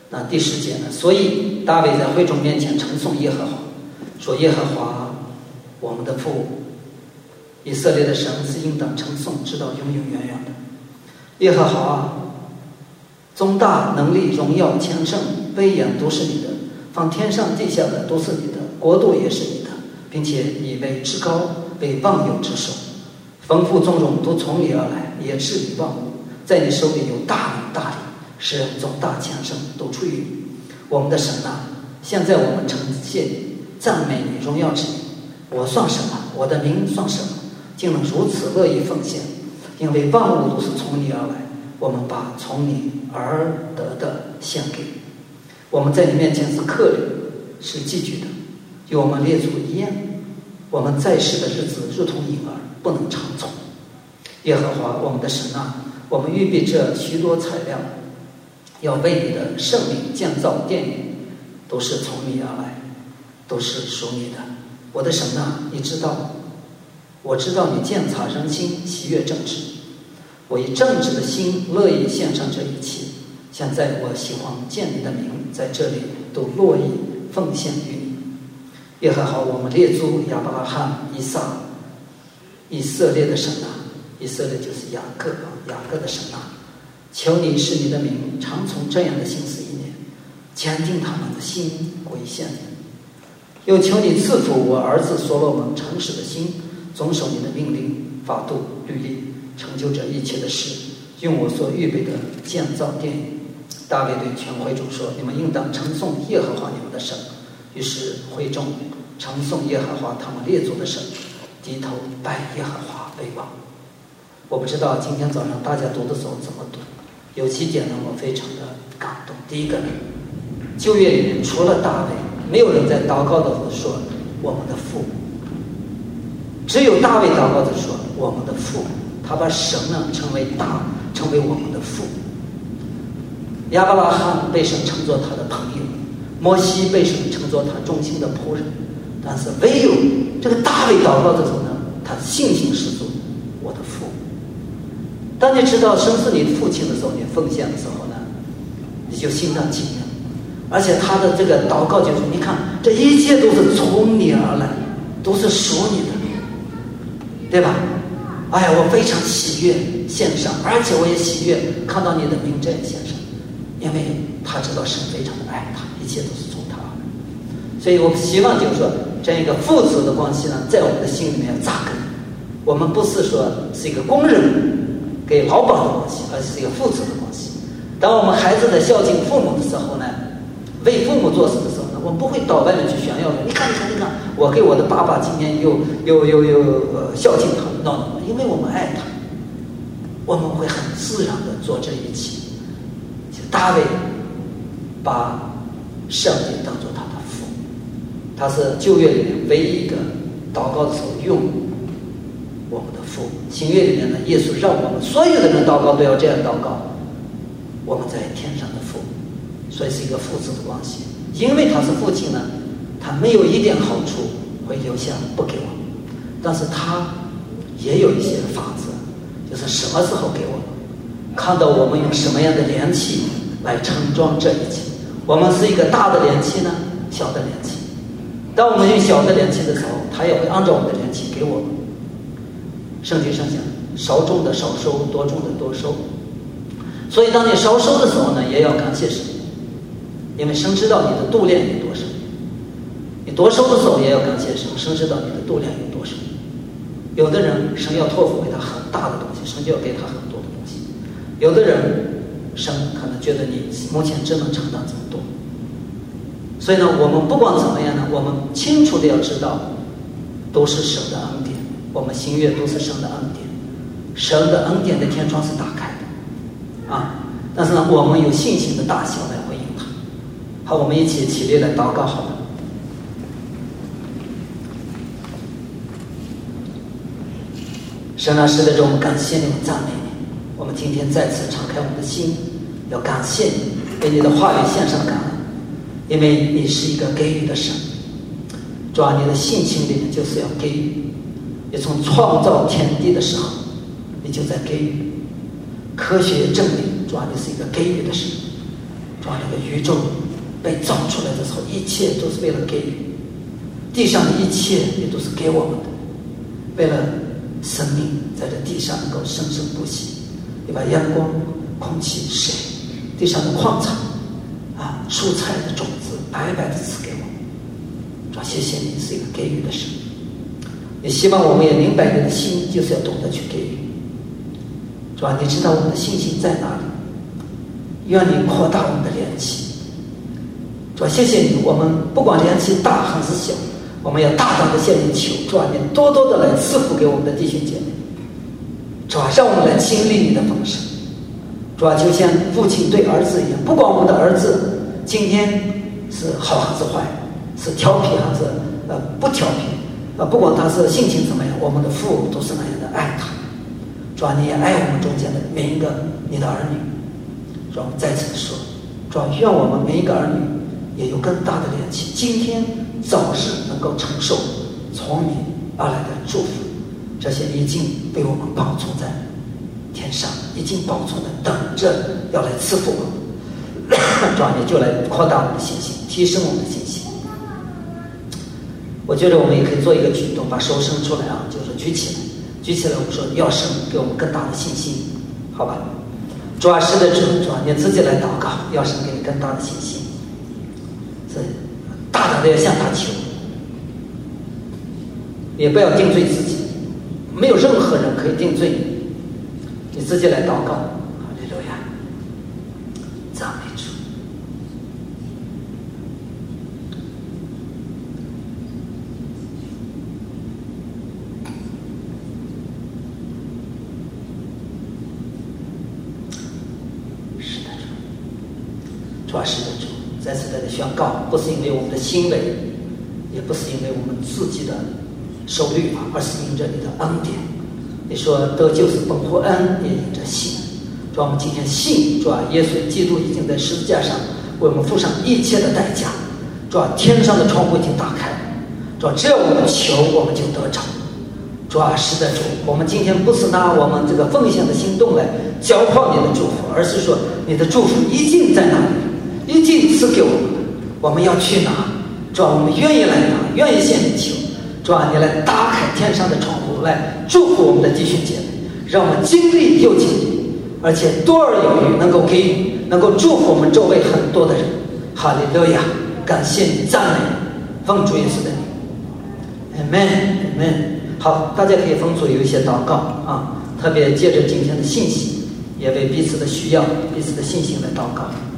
那第十节呢，所以大卫在会众面前称颂耶和华，说耶和华我们的父，以色列的神是应当称颂，直到永永远远的。耶和华宗大能力荣耀强盛威严都是你的，放天上地下的都是你的，国度也是你的，并且你为至高，为万有之首，丰富纵容都从你而来，也治理万物，在你手里有大能大力，使人宗大强盛都出于你。我们的神啊，现在我们称谢你，赞美你，荣耀之你。我算什么？我的名算什么？竟能如此乐意奉献？因为万物都是从你而来，我们把从你而得的献给你。我们在你面前是客旅，是寄居的，与我们列祖一样。我们在世的日子如同婴儿，不能长存。耶和华我们的神啊，我们预备这许多材料，要为你的圣名建造殿宇，都是从你而来，都是属你的。我的神啊，你知道，我知道你鉴察人心，喜悦正直。我以正直的心乐意献上这一切。现在我喜欢见你的名在这里都乐意奉献于你。耶和华我们列祖亚伯拉罕、以撒、以色列的神啊，以色列就是雅各啊，雅各的神啊，求你使你的名常从这样的心思意念，坚定他们的心归向你。又求你赐福我儿子所罗门诚实的心，遵守你的命令、法度、律例，成就这一切的事，用我所预备的建造殿宇。大卫对全会众说：你们应当称颂耶和华你们的神。于是会众称颂耶和华他们列祖的神，低头拜耶和华为王。我不知道今天早上大家读的时候怎么读，有几点呢我非常的感动。第一个呢，旧约里面除了大卫，没有人在祷告的时候说我们的父，只有大卫祷告的说我们的父，他把神呢称为大，称为我们的父。亚伯拉罕被神称作他的朋友，摩西被神称作他忠心的仆人，但是唯有这个大卫祷告的时候呢，他信心十足，我的父。当你知道神是你父亲的时候，你奉献的时候呢，你就心甘情愿。而且他的这个祷告就是，你看这一切都是从你而来，都是属你的，对吧？哎呀，我非常喜悦献上，而且我也喜悦看到你的名这样献上，因为他知道神非常的爱他，一切都是从他而来。所以我希望就是说，这样一个父子的关系呢，在我们的心里面要扎根。我们不是说是一个工人给老板的关系，而是一个父子的关系。当我们孩子在孝敬父母的时候呢，为父母做事的时候呢，我们不会到外面去炫耀的。你看，你看，你看，我给我的爸爸今年又又又又呃孝敬他，闹闹，因为我们爱他，我们会很自然的做这一切。大卫把上帝当作他的父，他是旧约里面唯一一个祷告的时候用我们的父。新约里面呢，耶稣让我们所有的人祷告都要这样祷告，我们在天上的父。所以是一个父子的关系。因为他是父亲呢，他没有一点好处会留下不给我们，但是他也有一些法则，就是什么时候给我们，看到我们用什么样的联器来盛装这一切。我们是一个大的联器呢，小的联器。当我们用小的联器的时候，他也会按照我们的联器给我们。圣经上讲，少种的少收，多种的多收。所以当你少收的时候呢，也要感谢神，因为神知道你的度量有多少。你多收的时候也要感谢神，神知道你的度量有多少。有的人神要托付给他很大的东西，神就要给他很多的东西。有的人神可能觉得你目前只能承担这么多。所以呢，我们不管怎么样呢，我们清楚的要知道，都是神的恩典，我们新约都是神的恩典，神的恩典的天窗是打开的啊！但是呢，我们有信心的大小来回应他。好，我们一起起立来祷告好了。神啊，是的，我们感谢你，赞美你。我们今天再次敞开我们的心，要感谢你，为你的话语献上感恩，因为你是一个给予的神。主啊，你的性情里面就是要给予。你从创造天地的时候，你就在给予。科学证明，主啊，你是一个给予的神。 主啊，这个宇宙被造出来的时候，一切都是为了给予，地上的一切也都是给我们的，为了生命在这地上能够生生不息，你把阳光、空气、水、地上的矿产啊、蔬菜的种子白白的赐给我们。主啊，谢谢你是一个给予的神，也希望我们也明白你的心就是要懂得去给予。主啊，你知道我们的信心在哪里，愿你扩大我们的联系。主啊，谢谢你，我们不管联系大还是小，我们要大胆的向你求。主啊，你多多的来赐福给我们的弟兄姐妹。主啊，让我们来经历你的丰盛。主啊，就像父亲对儿子一样，不管我们的儿子今天是好还是坏，是调皮还是呃不调皮，啊，不管他是性情怎么样，我们的父都是那样的爱他。主啊，你也爱我们中间的每一个你的儿女。主啊，我们再次说，主啊，愿我们每一个儿女也有更大的联系，今天早日能够承受从你而来的祝福，这些已经被我们保存在天上，已经保存的等着要来赐福我们。主啊，你就来扩大我们的信心，提升我们的信心。我觉得我们也可以做一个举动，把手伸出来啊，就是举起来，举起来。我们说要神给我们更大的信心，好吧？主啊，是的主，主啊，你自己来祷告，要神给你更大的信心，是大胆的要向他求，也不要定罪自己，没有任何人可以定罪你，你自己来祷告。哈利路亚，赞美主。主啊，是的主，再次在这宣告，不是因为我们的行为，也不是因为我们自己的守律法，而是因着你的恩典。你说得救是本乎恩，也因着信。主啊，我们今天信，主啊，耶稣基督已经在十字架上为我们付上一切的代价。主啊，天上的窗户已经打开了。主啊，只要我们求，我们就得着。主啊，是的主，我们今天不是拿我们这个奉献的行动来交换你的祝福，而是说你的祝福已经在那里，已经赐给我们了，我们要去拿。主啊，我们愿意来拿，愿意向你求。主啊，你来打开天上的窗户，来祝福我们的弟兄姐妹，让我们经历又经历，而且多而有余，能够给予，能够祝福我们周围很多的人。哈利路亚，感谢你，赞美你，奉主耶稣的名。Amen Amen。好，大家可以分组有一些祷告啊，特别借着今天的信息，也为彼此的需要、彼此的信心来祷告。